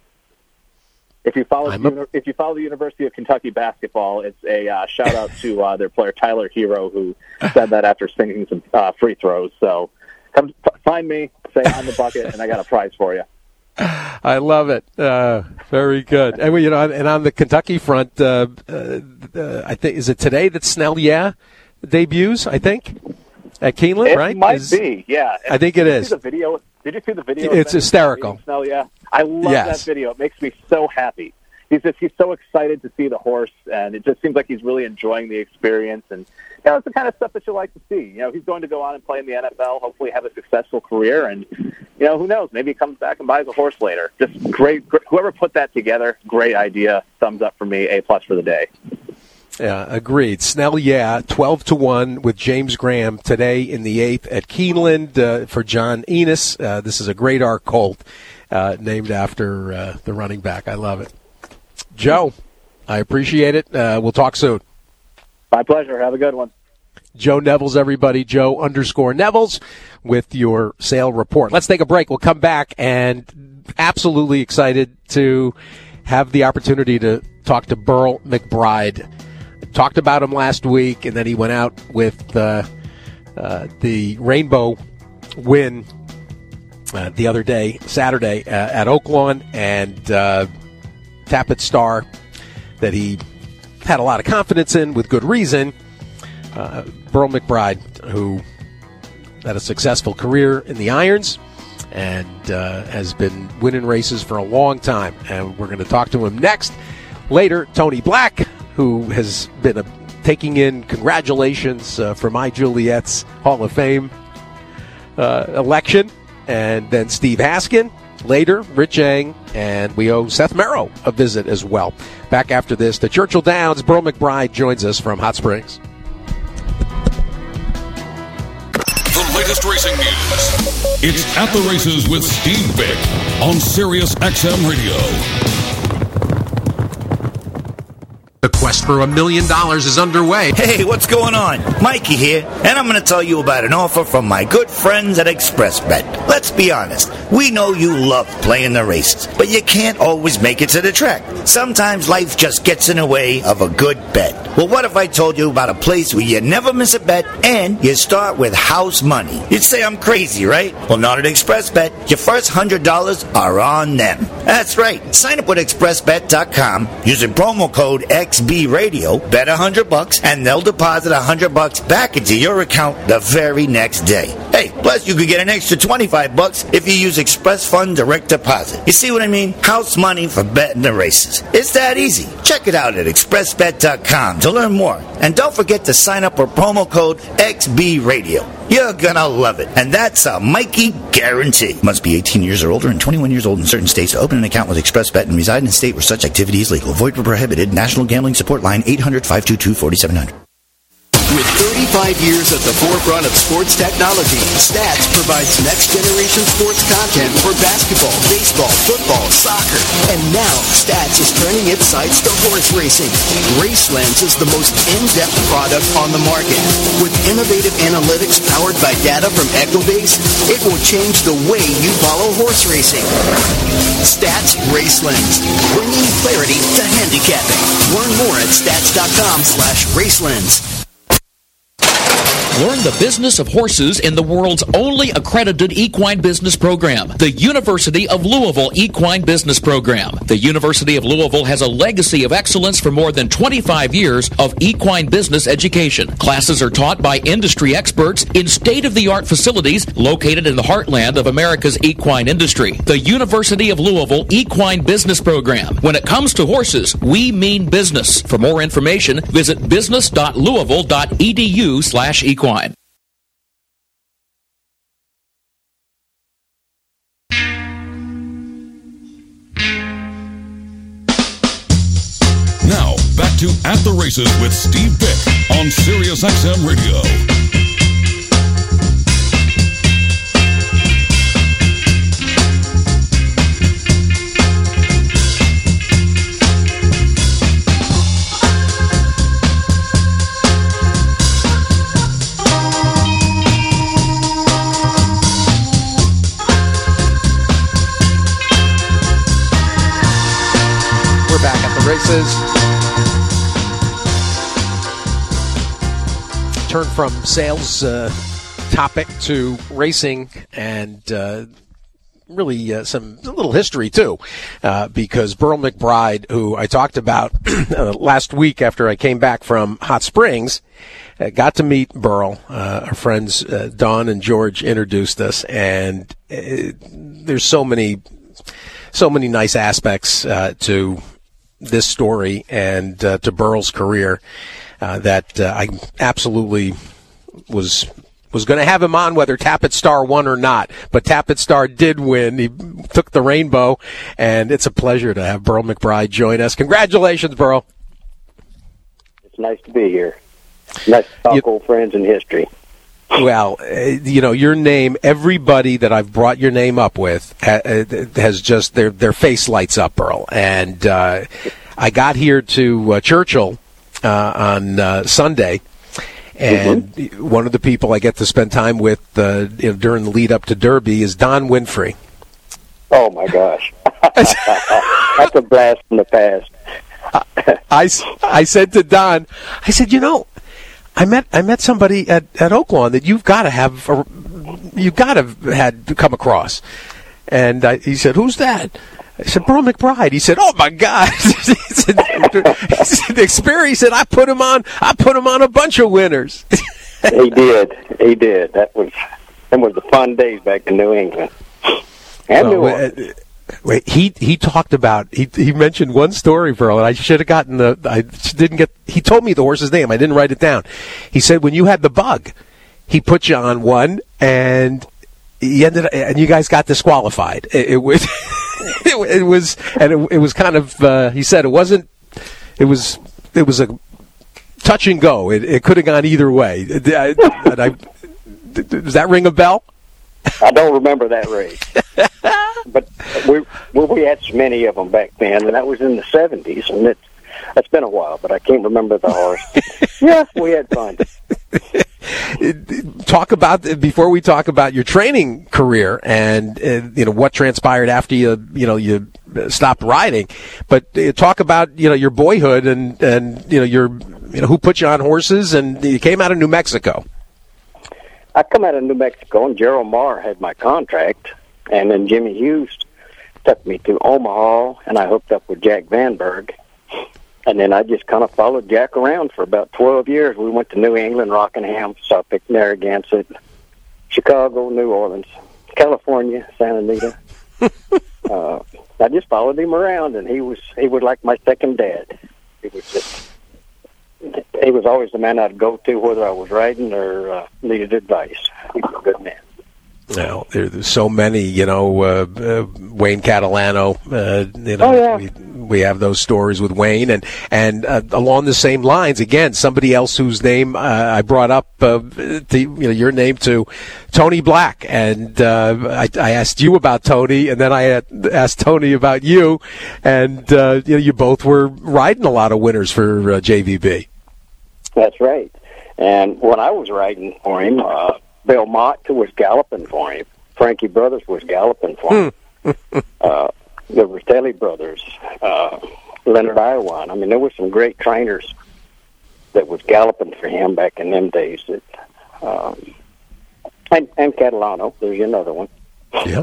If you follow the University of Kentucky basketball, it's a shout out to their player Tyler Hero, who said that after sinking some free throws. So come find me, say I'm the bucket, and I got a prize for you. I love it. Very good. And and on the Kentucky front, I think, is it today that Snell debuts? I think at Keeneland, right? It might be. Yeah. I think it is. Did you see the video? It's hysterical. Snell, I love that video. It makes me so happy. He's so excited to see the horse, and it just seems like he's really enjoying the experience. And it's the kind of stuff that you like to see. He's going to go on and play in the NFL, hopefully have a successful career, and who knows? Maybe he comes back and buys a horse later. Just great. Whoever put that together, great idea. Thumbs up for me. A+ for the day. Yeah, agreed. Snell, 12-1 with James Graham today in the 8th at Keeneland for John Enos. This is a great Arc Colt named after the running back. I love it. Joe, I appreciate it. We'll talk soon. My pleasure. Have a good one. Joe Nevels, everybody. Joe_Nevels with your sale report. Let's take a break. We'll come back, and absolutely excited to have the opportunity to talk to Burl McBride. Talked about him last week, and then he went out with the Rainbow win the other day, Saturday, at Oaklawn, and Tappet Star that he had a lot of confidence in with good reason. Burl McBride, who had a successful career in the irons and has been winning races for a long time. And we're going to talk to him next. Later, Tony Black, who has been taking in congratulations for My Juliet's Hall of Fame election. And then Steve Haskin. Later, Rich Eng, and we owe Seth Merrow a visit as well. Back after this to Churchill Downs. Burl McBride joins us from Hot Springs. The latest racing news. It's At the Races with Steve Vick on Sirius XM Radio. The quest for $1 million is underway. Hey, what's going on? Mikey here, and I'm going to tell you about an offer from my good friends at ExpressBet. Let's be honest, we know you love playing the races, but you can't always make it to the track. Sometimes life just gets in the way of a good bet. Well, what if I told you about a place where you never miss a bet and you start with house money? You'd say I'm crazy, right? Well, not at ExpressBet. Your first $100 are on them. That's right. Sign up with ExpressBet.com using promo code XBRadio, bet $100, and they'll deposit $100 back into your account the very next day. Hey, plus you could get an extra $25 if you use Express Fund Direct Deposit. You see what I mean? House money for betting the races. It's that easy. Check it out at ExpressBet.com to learn more. And don't forget to sign up for promo code XBRadio. You're gonna love it. And that's a Mikey guarantee. Must be 18 years or older and 21 years old in certain states to open an account with ExpressBet and reside in a state where such activity is legal. Void where prohibited. National Gambling Support Line 800-522-4700. With 35 years at the forefront of sports technology, Stats provides next-generation sports content for basketball, baseball, football, soccer. And now, Stats is turning its sights to horse racing. RaceLens is the most in-depth product on the market. With innovative analytics powered by data from Ecobase, it will change the way you follow horse racing. Stats RaceLens, bringing clarity to handicapping. Learn more at stats.com/RaceLens. Learn the business of horses in the world's only accredited equine business program, the University of Louisville Equine Business Program. The University of Louisville has a legacy of excellence for more than 25 years of equine business education. Classes are taught by industry experts in state-of-the-art facilities located in the heartland of America's equine industry. The University of Louisville Equine Business Program. When it comes to horses, we mean business. For more information, visit business.louisville.edu/equine. Now, back to At the Races with Steve Vick on Sirius XM Radio. We're back at the races. Turn from sales topic to racing and really a little history too, because Burl McBride, who I talked about last week after I came back from Hot Springs, got to meet Burl. Our friends Don and George introduced us, and there's so many nice aspects to this story and to Burl's career that I absolutely was going to have him on whether Tappet Star won or not, but Tappet Star did win. He took the rainbow, and it's a pleasure to have Burl McBride join us. Congratulations, Burl. It's nice to be here. Nice to talk old friends in history. Well, your name, everybody that I've brought your name up with has just, their face lights up, Burl. And I got here to Churchill on Sunday, and one of the people I get to spend time with during the lead up to Derby is Don Winfrey. Oh, my gosh. That's a blast from the past. I said to Don, I said, I met somebody at Oaklawn that you've got to have had come across, and he said, "Who's that?" I said, "Burl McBride." He said, "Oh my God!" he said, "The experience." He said, "I put him on a bunch of winners." He did. That was the fun days back in New England and New Orleans. Wait, he talked about, he mentioned one story, Burl, and I should have gotten he told me the horse's name. I didn't write it down. He said when you had the bug, he put you on one, and and you guys got disqualified. It was kind of, he said it was a touch and go. It could have gone either way. Does that ring a bell? I don't remember that race, but we had so many of them back then, and that was in the 70s, and that's been a while, but I can't remember the horse. Yeah, we had fun. Before we talk about your training career and what transpired after you stopped riding, but talk about your boyhood and your who put you on horses, and you came out of New Mexico. I come out of New Mexico, and Gerald Marr had my contract, and then Jimmy Hughes took me to Omaha, and I hooked up with Jack Vanberg, and then I just kind of followed Jack around for about 12 years. We went to New England, Rockingham, Suffolk, Narragansett, Chicago, New Orleans, California, Santa Anita. I just followed him around, and he was like my second dad. He was always the man I'd go to, whether I was riding or needed advice. He was a good man. Well, there's so many, Wayne Catalano. Oh, yeah. We have those stories with Wayne, and along the same lines, again, somebody else whose name I brought up, your name to, Tony Black, and I asked you about Tony, and then I asked Tony about you, and you both were riding a lot of winners for JVB. That's right. And when I was riding for him, Bill Mott was galloping for him. Frankie Brothers was galloping for him. The Rotelli brothers, Leonard Iowan. I mean, there were some great trainers that was galloping for him back in them days. And Catalano, there's another one. Yep.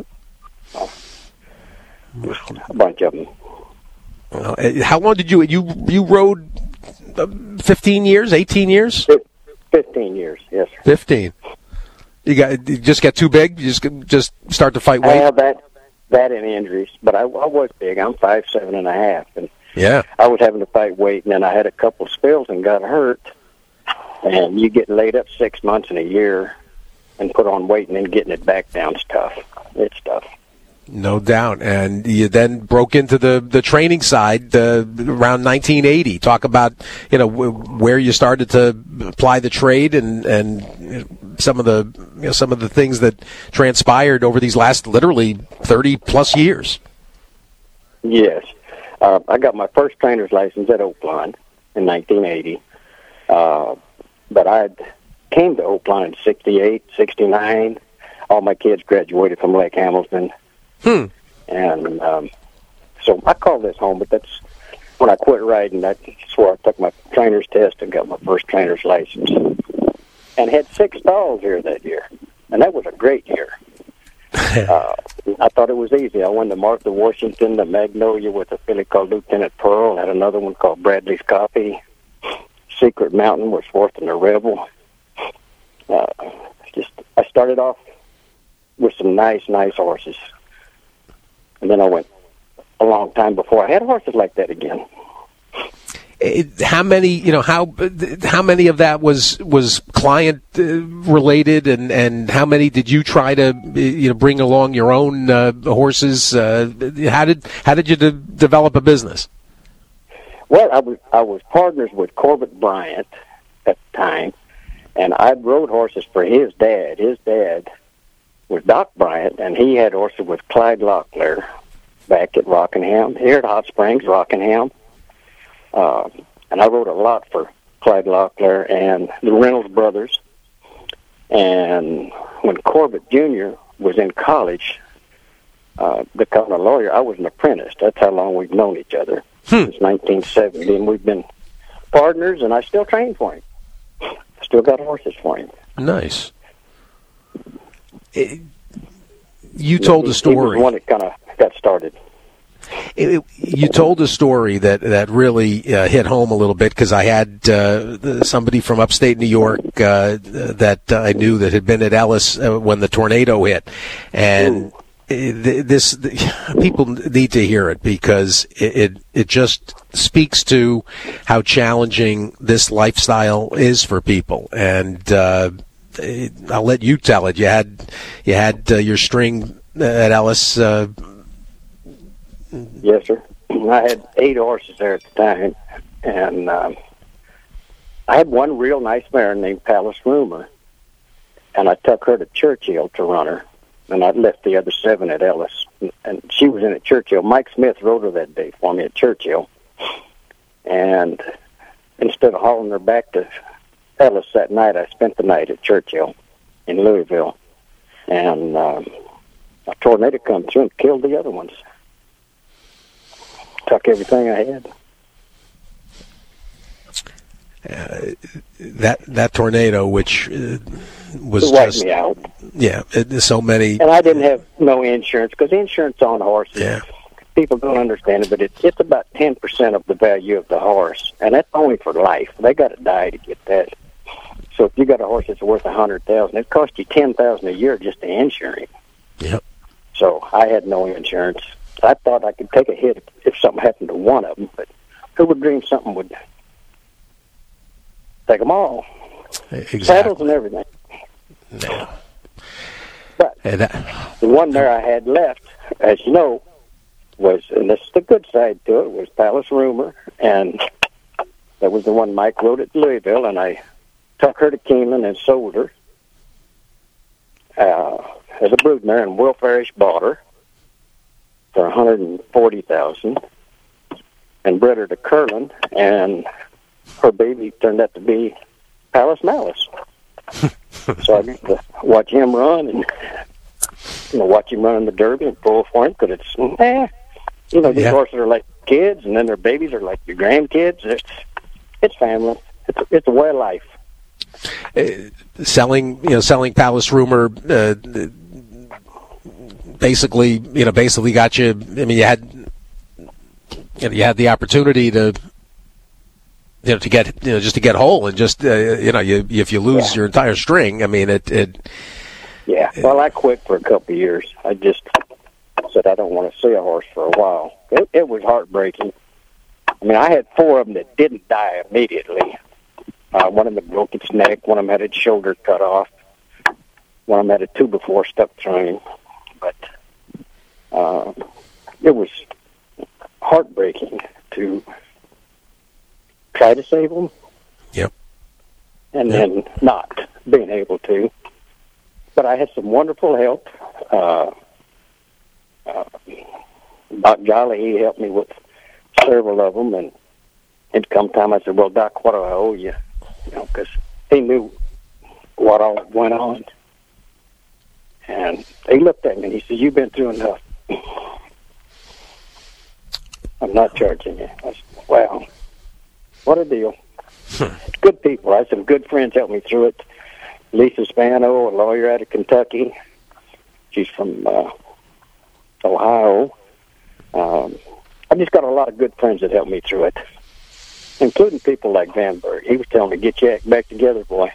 A bunch of them. How long did you rode? 15 years, 18 years? 15 years, yes, sir. 15. You just get too big? You just start to fight weight? That and injuries, but I was big. I'm 5'7.5", and yeah, I was having to fight weight, and then I had a couple of spills and got hurt. And you get laid up 6 months and a year and put on weight, and then getting it back down's tough. It's tough. No doubt. And you then broke into the training side around 1980. Talk about where you started to apply the trade and some of the things that transpired over these last literally 30 plus years. Yes, I got my first trainer's license at Oaklawn in 1980, but I came to Oaklawn in 68, 69. All my kids graduated from Lake Hamilton. And so I call this home, but when I quit riding, I swore I took my trainer's test and got my first trainer's license. And had 6 stalls here that year. And that was a great year. I thought it was easy. I won the Martha Washington, the Magnolia with a filly called Lieutenant Pearl, had another one called Bradley's Coffee. Secret Mountain was fourth in the Rebel. I started off with some nice horses. And then I went a long time before I had horses like that again. How many many of that was client related, and how many did you try to bring along your own horses? How did you develop a business? Well, I was partners with Corbett Bryant at the time, and I rode horses for his dad. His dad was Doc Bryant, and he had horses with Clyde Locklear back at Rockingham, here at Hot Springs, Rockingham. And I rode a lot for Clyde Locklear and the Reynolds brothers. And when Corbett Jr. was in college, becoming a lawyer, I was an apprentice. That's how long we've known each other, since 1970. And we've been partners, and I still train for him. Still got horses for him. Nice. You told a story. He was the one that kind of got started. You told a story that really hit home a little bit, because I had somebody from upstate New York that I knew that had been at Ellis when the tornado hit, and people need to hear it, because it just speaks to how challenging this lifestyle is for people. And I'll let you tell it. You had your string at Ellis. Yes, sir. I had 8 horses there at the time, and I had one real nice mare named Palace Rumor, and I took her to Churchill to run her, and I left the other 7 at Ellis, and she was in at Churchill. Mike Smith rode her that day for me at Churchill, and instead of hauling her back to Ellis that night, I spent the night at Churchill in Louisville, and a tornado come through and killed the other ones. Took everything I had. That tornado, which was wiped just me out. Yeah, so many. And I didn't have no insurance, because insurance on horses, people don't understand it, but it's about 10% of the value of the horse, and that's only for life. They got to die to get that. So if you got a horse that's worth $100,000, it costs you $10,000 a year just to insure him. Yep. So I had no insurance. I thought I could take a hit if something happened to one of them, but who would dream something would take them all? Exactly. Saddles and everything. No. But the one there I had left, as you know, was, and this is the good side to it, was Palace Rumor, and that was the one Mike rode at Louisville, and I took her to Keeneland and sold her as a broodmare, and Will Parrish bought her for $140,000 and bred her to Curlin, and her baby turned out to be Palace Malice. So I get to watch him run, and watch him run in the Derby and pull for him, because it's these horses are like kids, and then their babies are like your grandkids. It's family. It's a way of life. Selling Palace Rumor. Basically got you. I mean, you had the opportunity to get whole, and just if you lose your entire string, I mean it. Yeah. Well, I quit for a couple of years. I just said I don't want to see a horse for a while. It was heartbreaking. I mean, I had 4 of them that didn't die immediately. One of them broke its neck. One of them had its shoulder cut off. One of them had a 2x4 stuck through him. But it was heartbreaking to try to save them. Yep. And then not being able to. But I had some wonderful help. Doc Jolly, he helped me with several of them. And it'd come time, I said, well, Doc, what do I owe you? Because he knew what all went on. And he looked at me and he said, you've been through enough. I'm not charging you. I said, well, Wow. What a deal. Good people. I had some good friends help me through it. Lisa Spano, a lawyer out of Kentucky. She's from Ohio. I just got a lot of good friends that helped me through it, including people like Vanberg. He was telling me, get your act back together, boy.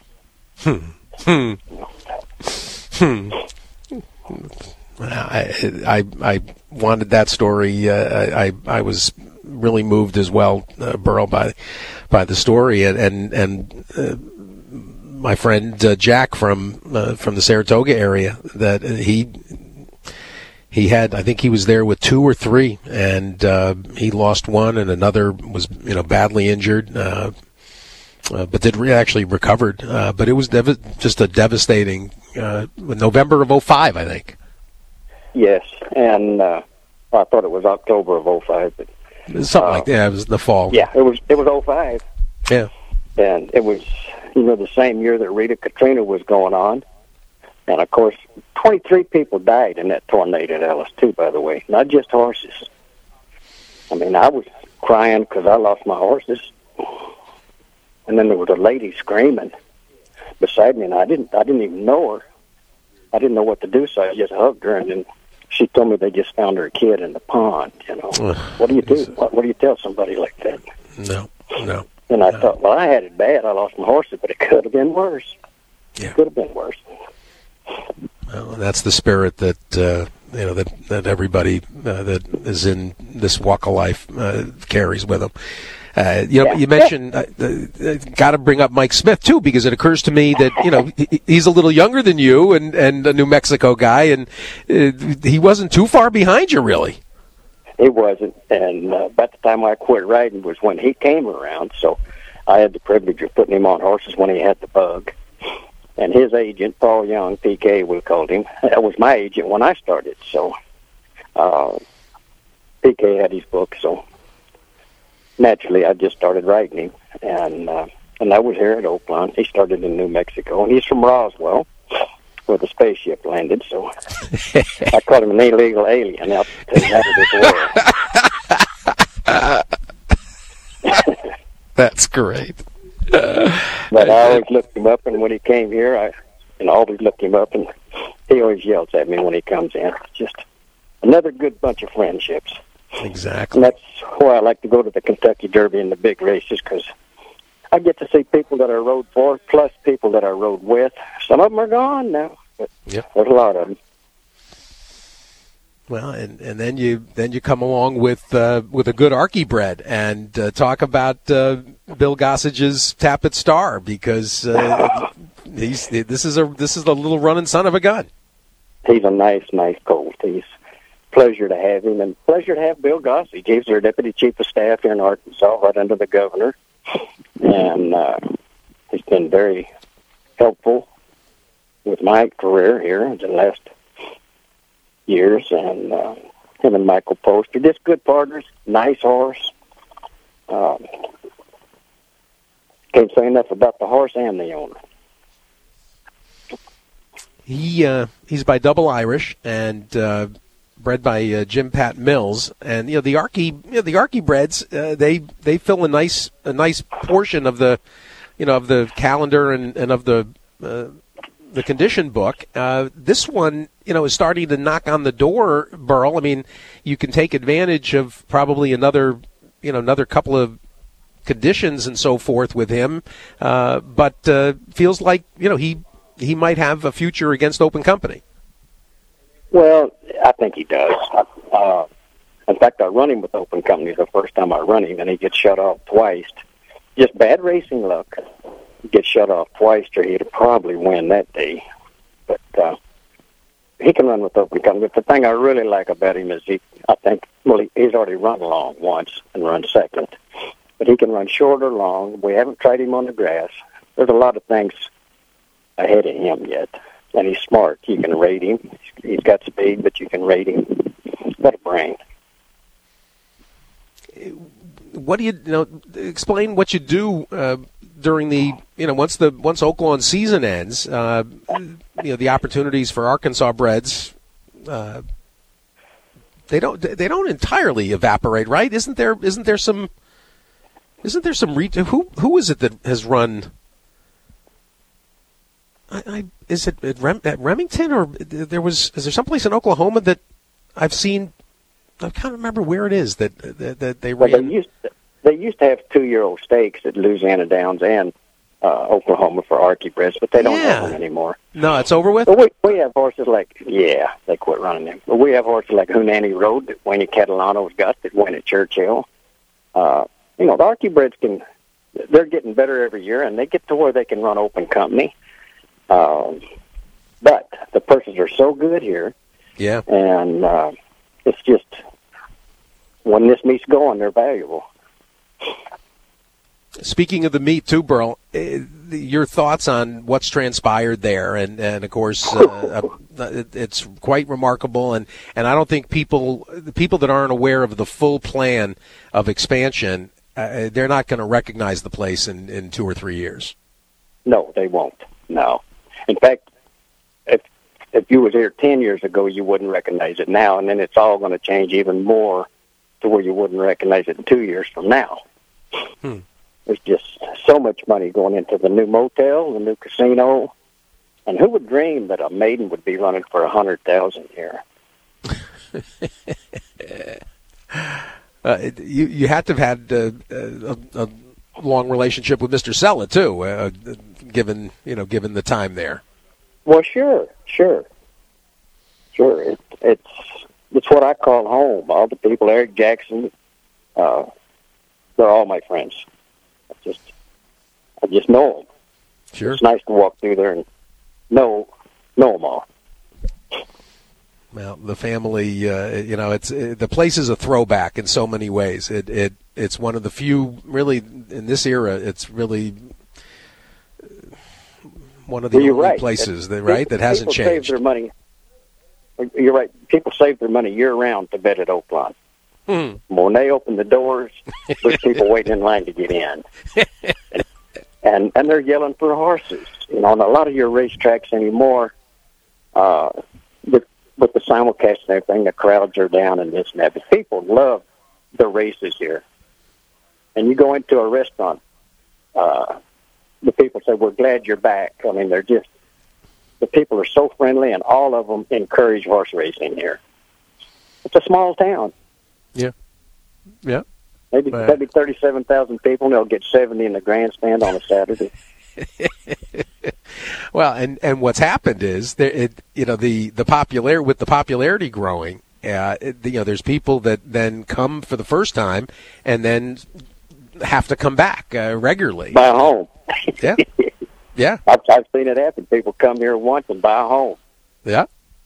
I wanted that story. I was really moved as well, Burl, by the story, and my friend Jack from the Saratoga area, that he had, I think he was there with 2 or 3, and he lost one, and another was badly injured, but actually recovered. But it was just a devastating November of 2005, I think. Yes, and I thought it was October of 2005, but something like that. It was the fall. Yeah, it was 2005. Yeah, and it was the same year that Rita Katrina was going on, and of course 23 people died in that tornado at Ellis too. By the way, not just horses. I mean, I was crying because I lost my horses, and then there was a lady screaming beside me, and I didn't even know her. I didn't know what to do, so I just hugged her, and then she told me they just found her kid in the pond. What do you do? What do you tell somebody like that? No. And I thought, well, I had it bad. I lost my horses, but it could have been worse. Yeah. It could have been worse. Well, that's the spirit that that everybody that is in this walk of life carries with them. You mentioned got to bring up Mike Smith too, because it occurs to me that he's a little younger than you and a New Mexico guy, and he wasn't too far behind you, really. He wasn't, and about the time I quit riding was when he came around. So I had the privilege of putting him on horses when he had the bug. And his agent, Paul Young, PK, we called him. That was my agent when I started. So PK had his book, so naturally, I just started riding him, and I was here at Oakland. He started in New Mexico, and he's from Roswell, where the spaceship landed. So I called him an illegal alien out of this world. That's great. But I always looked him up, and when he came here, I always looked him up, and he always yells at me when he comes in. Just another good bunch of friendships. Exactly. And that's why I like to go to the Kentucky Derby and the big races, because I get to see people that I rode for, plus people that I rode with. Some of them are gone now, but there's a lot of them. Well, and then you come along with a good Archie bred and talk about Bill Gossage's Tappet Star, because this is a little running son of a gun. He's a nice colt. He's pleasure to have him, and pleasure to have Bill Gossage. He's our deputy chief of staff here in Arkansas, right under the governor, and he's been very helpful with my career here in the last years, and him and Michael Post are just good partners. Nice horse. Can't say enough about the horse and the owner. He's by Double Irish and bred by Jim Pat Mills, and the Archie breds they fill a nice portion of the of the calendar and of the condition book. This one is starting to knock on the door, Burl. I mean, you can take advantage of probably another couple of conditions and so forth with him, but feels like he might have a future against Open Company. Well, I think he does. In fact, I run him with Open Company the first time I run him, and he gets shut off twice. Just bad racing luck. He gets shut off twice, or he'd probably win that day. But he can run with Open Company. But the thing I really like about him is he's already run long once and run second. But he can run short or long. We haven't tried him on the grass. There's a lot of things ahead of him yet. And he's smart. You can rate him. He's got speed, but you can rate him. He's got a brain. What do you explain what you do during the once Oaklawn season ends? The opportunities for Arkansas breds they don't entirely evaporate, right? Isn't there some Isn't there some who is it that has run? Is it at Remington, or is there someplace in Oklahoma that I've seen? I can't remember where it is that they ran. Well, they used to have 2-year-old stakes at Louisiana Downs and Oklahoma for Archie Breds, but they don't have them anymore. No, it's over with? But we have horses like, they quit running them. But we have horses like Hunani Road that Wayne Catalano's got that win at Churchill. The Archie Breds they're getting better every year, and they get to where they can run open company. But the purses are so good here. Yeah. And it's just, when this meet's going, they're valuable. Speaking of the meet, too, Burl, your thoughts on what's transpired there, and of course, it's quite remarkable, and I don't think the people that aren't aware of the full plan of expansion, they're not going to recognize the place in 2 or 3 years. No, they won't. No. In fact, if you was here 10 years ago, you wouldn't recognize it now, and then it's all going to change even more to where you wouldn't recognize it in 2 years from now. There's just so much money going into the new motel, the new casino, and who would dream that a maiden would be running for $100,000 here? You had to have had a long relationship with Mr. Sella too, given the time there. Well, sure. It's what I call home. All the people, Eric Jackson, they're all my friends. I just know them. Sure. It's nice to walk through there and know them all. Well, the family, the place is a throwback in so many ways. It's one of the few, really, in this era, it's really one of the only places that hasn't changed. People save their money. You're right. People save their money year-round to bet at Oaklawn. When they open the doors, there's people waiting in line to get in. And they're yelling for horses. On a lot of your racetracks anymore, with the simulcast and everything, the crowds are down and this and that. But people love the races here. And you go into a restaurant, the people say, "We're glad you're back." I mean, the people are so friendly, and all of them encourage horse racing here. It's a small town. Yeah. Maybe 37,000 people, and they'll get 70 in the grandstand on a Saturday. Well, and what's happened is the popularity growing. There's people that then come for the first time and then have to come back regularly. Buy a home. Yeah. Yeah. I've seen it happen. People come here once and buy a home. Yeah.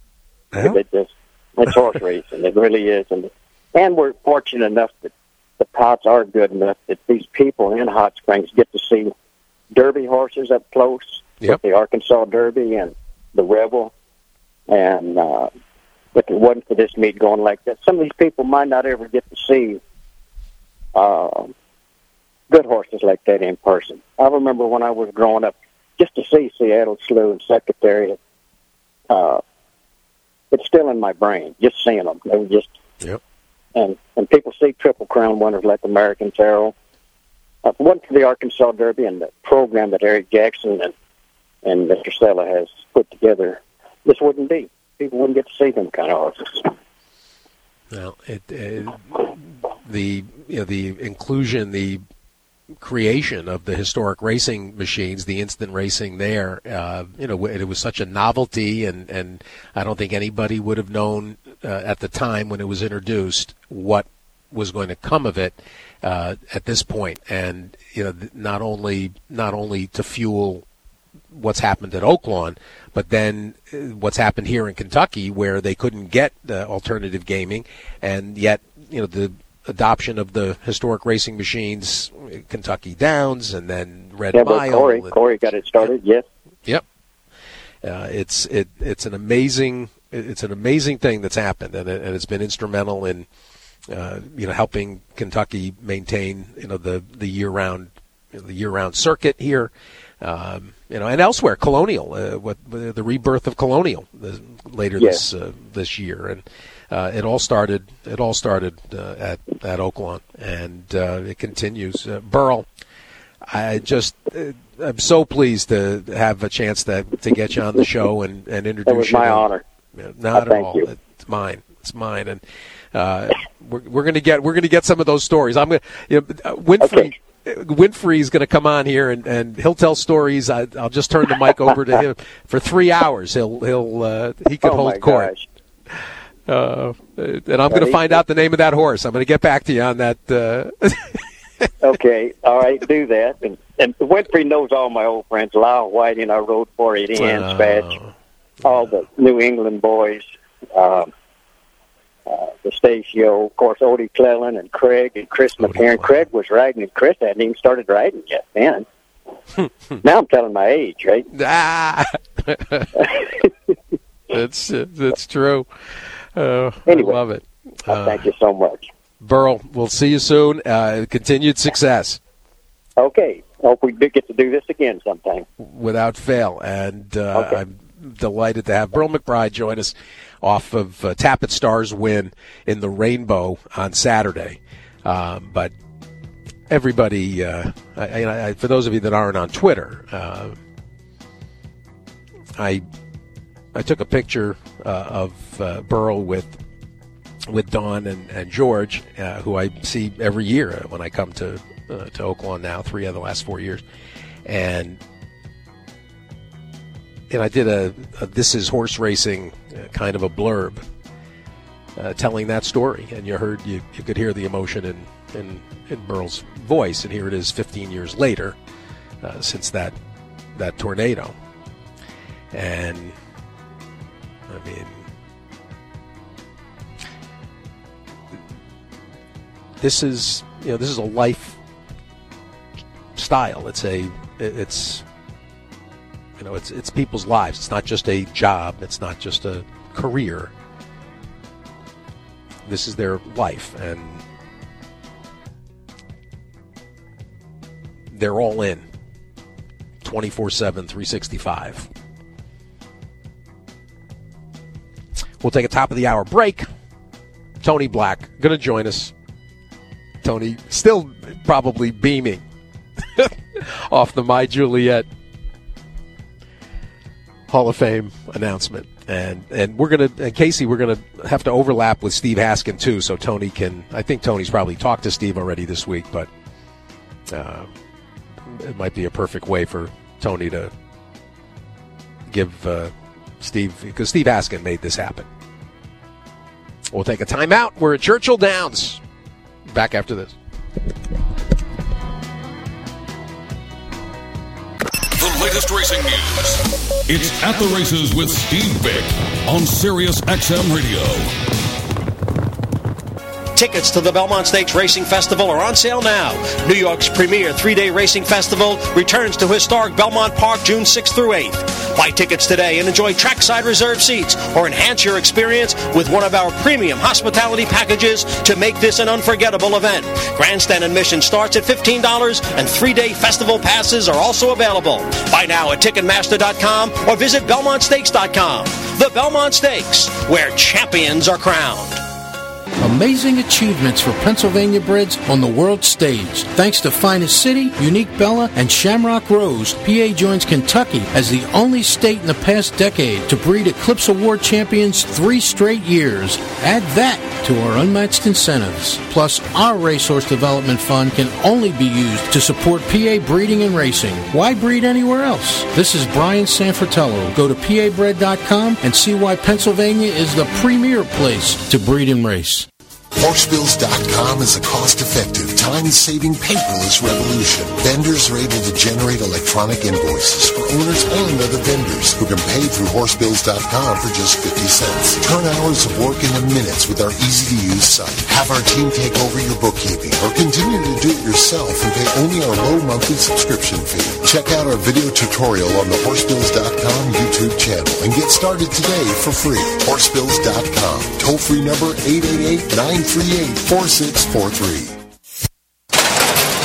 It's horse racing. It really is. And we're fortunate enough that the pots are good enough that these people in Hot Springs get to see Derby horses up close. Yep. With the Arkansas Derby and the Rebel. And if it wasn't for this meet going like that, some of these people might not ever get to see good horses like that in person. I remember when I was growing up, just to see Seattle Slew and Secretary, it's still in my brain, just seeing them. They were just... Yep. And people see Triple Crown winners like American Terrell. If it wasn't for the Arkansas Derby and the program that Eric Jackson and Mr. Sella has put together, this wouldn't be. People wouldn't get to see them kind of horses. Well, the inclusion, the creation of the historic racing machines, the instant racing there, it was such a novelty, and I don't think anybody would have known at the time when it was introduced what was going to come of it at this point. And not only to fuel what's happened at Oaklawn, but then what's happened here in Kentucky, where they couldn't get alternative gaming, and yet the adoption of the historic racing machines, Kentucky Downs, and then Red Mile. Corey got it started. Yes. Yep. It's an amazing thing that's happened, and it's been instrumental in helping Kentucky maintain the year-round circuit here, and elsewhere. Colonial, the rebirth of Colonial later this year, and it all started at Oaklawn, and it continues. Burl, I'm so pleased to have a chance to get you on the show and introduce you. It was my honor. Not at all. You. It's mine. It's mine, and we're going to get some of those stories. I'm going Winfrey. Okay. Winfrey's going to come on here and he'll tell stories. I'll just turn the mic over to him for 3 hours. He could hold court. And I'm going to find out the name of that horse. I'm going to get back to you on that. Okay, all right, do that. And Winfrey knows all my old friends. Lyle Whiting, I rode for it, Ian Spatch, all the New England boys. The Statio, of course, Odie Cleland and Craig and Chris McCarron. Craig was riding, and Chris hadn't even started riding yet, man. Now I'm telling my age, right? It's true. Anyway, I love it. Thank you so much. Burl, we'll see you soon. Continued success. Okay. Hope we get to do this again sometime. Without fail. And I'm delighted to have Burl McBride join us off of Tappet Star's win in the Rainbow on Saturday. But everybody, for those of you that aren't on Twitter, I took a picture of Burl with Dawn and George, who I see every year when I come to Oaklawn now, 3 of the last 4 years. And I did a This Is Horse Racing kind of a blurb telling that story. And you could hear the emotion in Burl's voice. And here it is 15 years later since that tornado. And, I mean, this is a life style. It's people's lives. It's not just a job. It's not just a career. This is their life, and they're all in 24/7, 365. We'll take a top of the hour break. Tony Black going to join us. Tony still probably beaming off the My Juliet Hall of Fame announcement. And we're going to, and Casey, we're going to have to overlap with Steve Haskin too, so Tony I think Tony's probably talked to Steve already this week, but it might be a perfect way for Tony to give Steve, because Steve Haskin made this happen. We'll take a timeout. We're at Churchill Downs. Back after this. The latest racing news. It's At the Races with Steve Vick on Sirius XM Radio. Tickets to the Belmont Stakes Racing Festival are on sale now. New York's premier 3-day racing festival returns to historic Belmont Park June 6th through 8th. Buy tickets today and enjoy trackside reserved seats or enhance your experience with one of our premium hospitality packages to make this an unforgettable event. Grandstand admission starts at $15 and 3-day festival passes are also available. Buy now at Ticketmaster.com or visit BelmontStakes.com. The Belmont Stakes, where champions are crowned. Amazing achievements for Pennsylvania breds on the world stage. Thanks to Finest City, Unique Bella, and Shamrock Rose, PA joins Kentucky as the only state in the past decade to breed Eclipse Award champions 3 straight years. Add that to our unmatched incentives. Plus, our Racehorse Development Fund can only be used to support PA breeding and racing. Why breed anywhere else? This is Brian Sanfratello. Go to PABred.com and see why Pennsylvania is the premier place to breed and race. Horsebills.com is a cost-effective, time-saving, paperless revolution. Vendors are able to generate electronic invoices for owners and other vendors who can pay through Horsebills.com for just 50 cents. Turn hours of work into minutes with our easy-to-use site. Have our team take over your bookkeeping or continue to do it yourself and pay only our low monthly subscription fee. Check out our video tutorial on the Horsebills.com YouTube channel and get started today for free. Horsebills.com. Toll-free number 888-938-4643.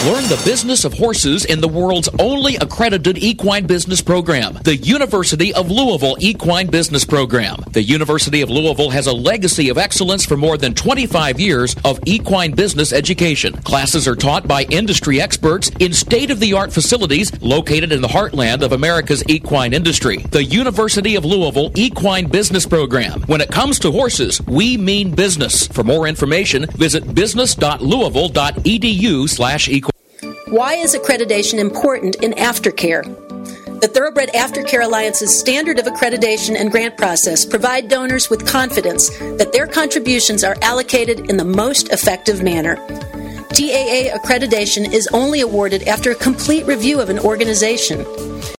Learn the business of horses in the world's only accredited equine business program, the University of Louisville Equine Business Program. The University of Louisville has a legacy of excellence for more than 25 years of equine business education. Classes are taught by industry experts in state-of-the-art facilities located in the heartland of America's equine industry. The University of Louisville Equine Business Program. When it comes to horses, we mean business. For more information, visit business.louisville.edu/equine. Why is accreditation important in aftercare? The Thoroughbred Aftercare Alliance's standard of accreditation and grant process provide donors with confidence that their contributions are allocated in the most effective manner. TAA accreditation is only awarded after a complete review of an organization.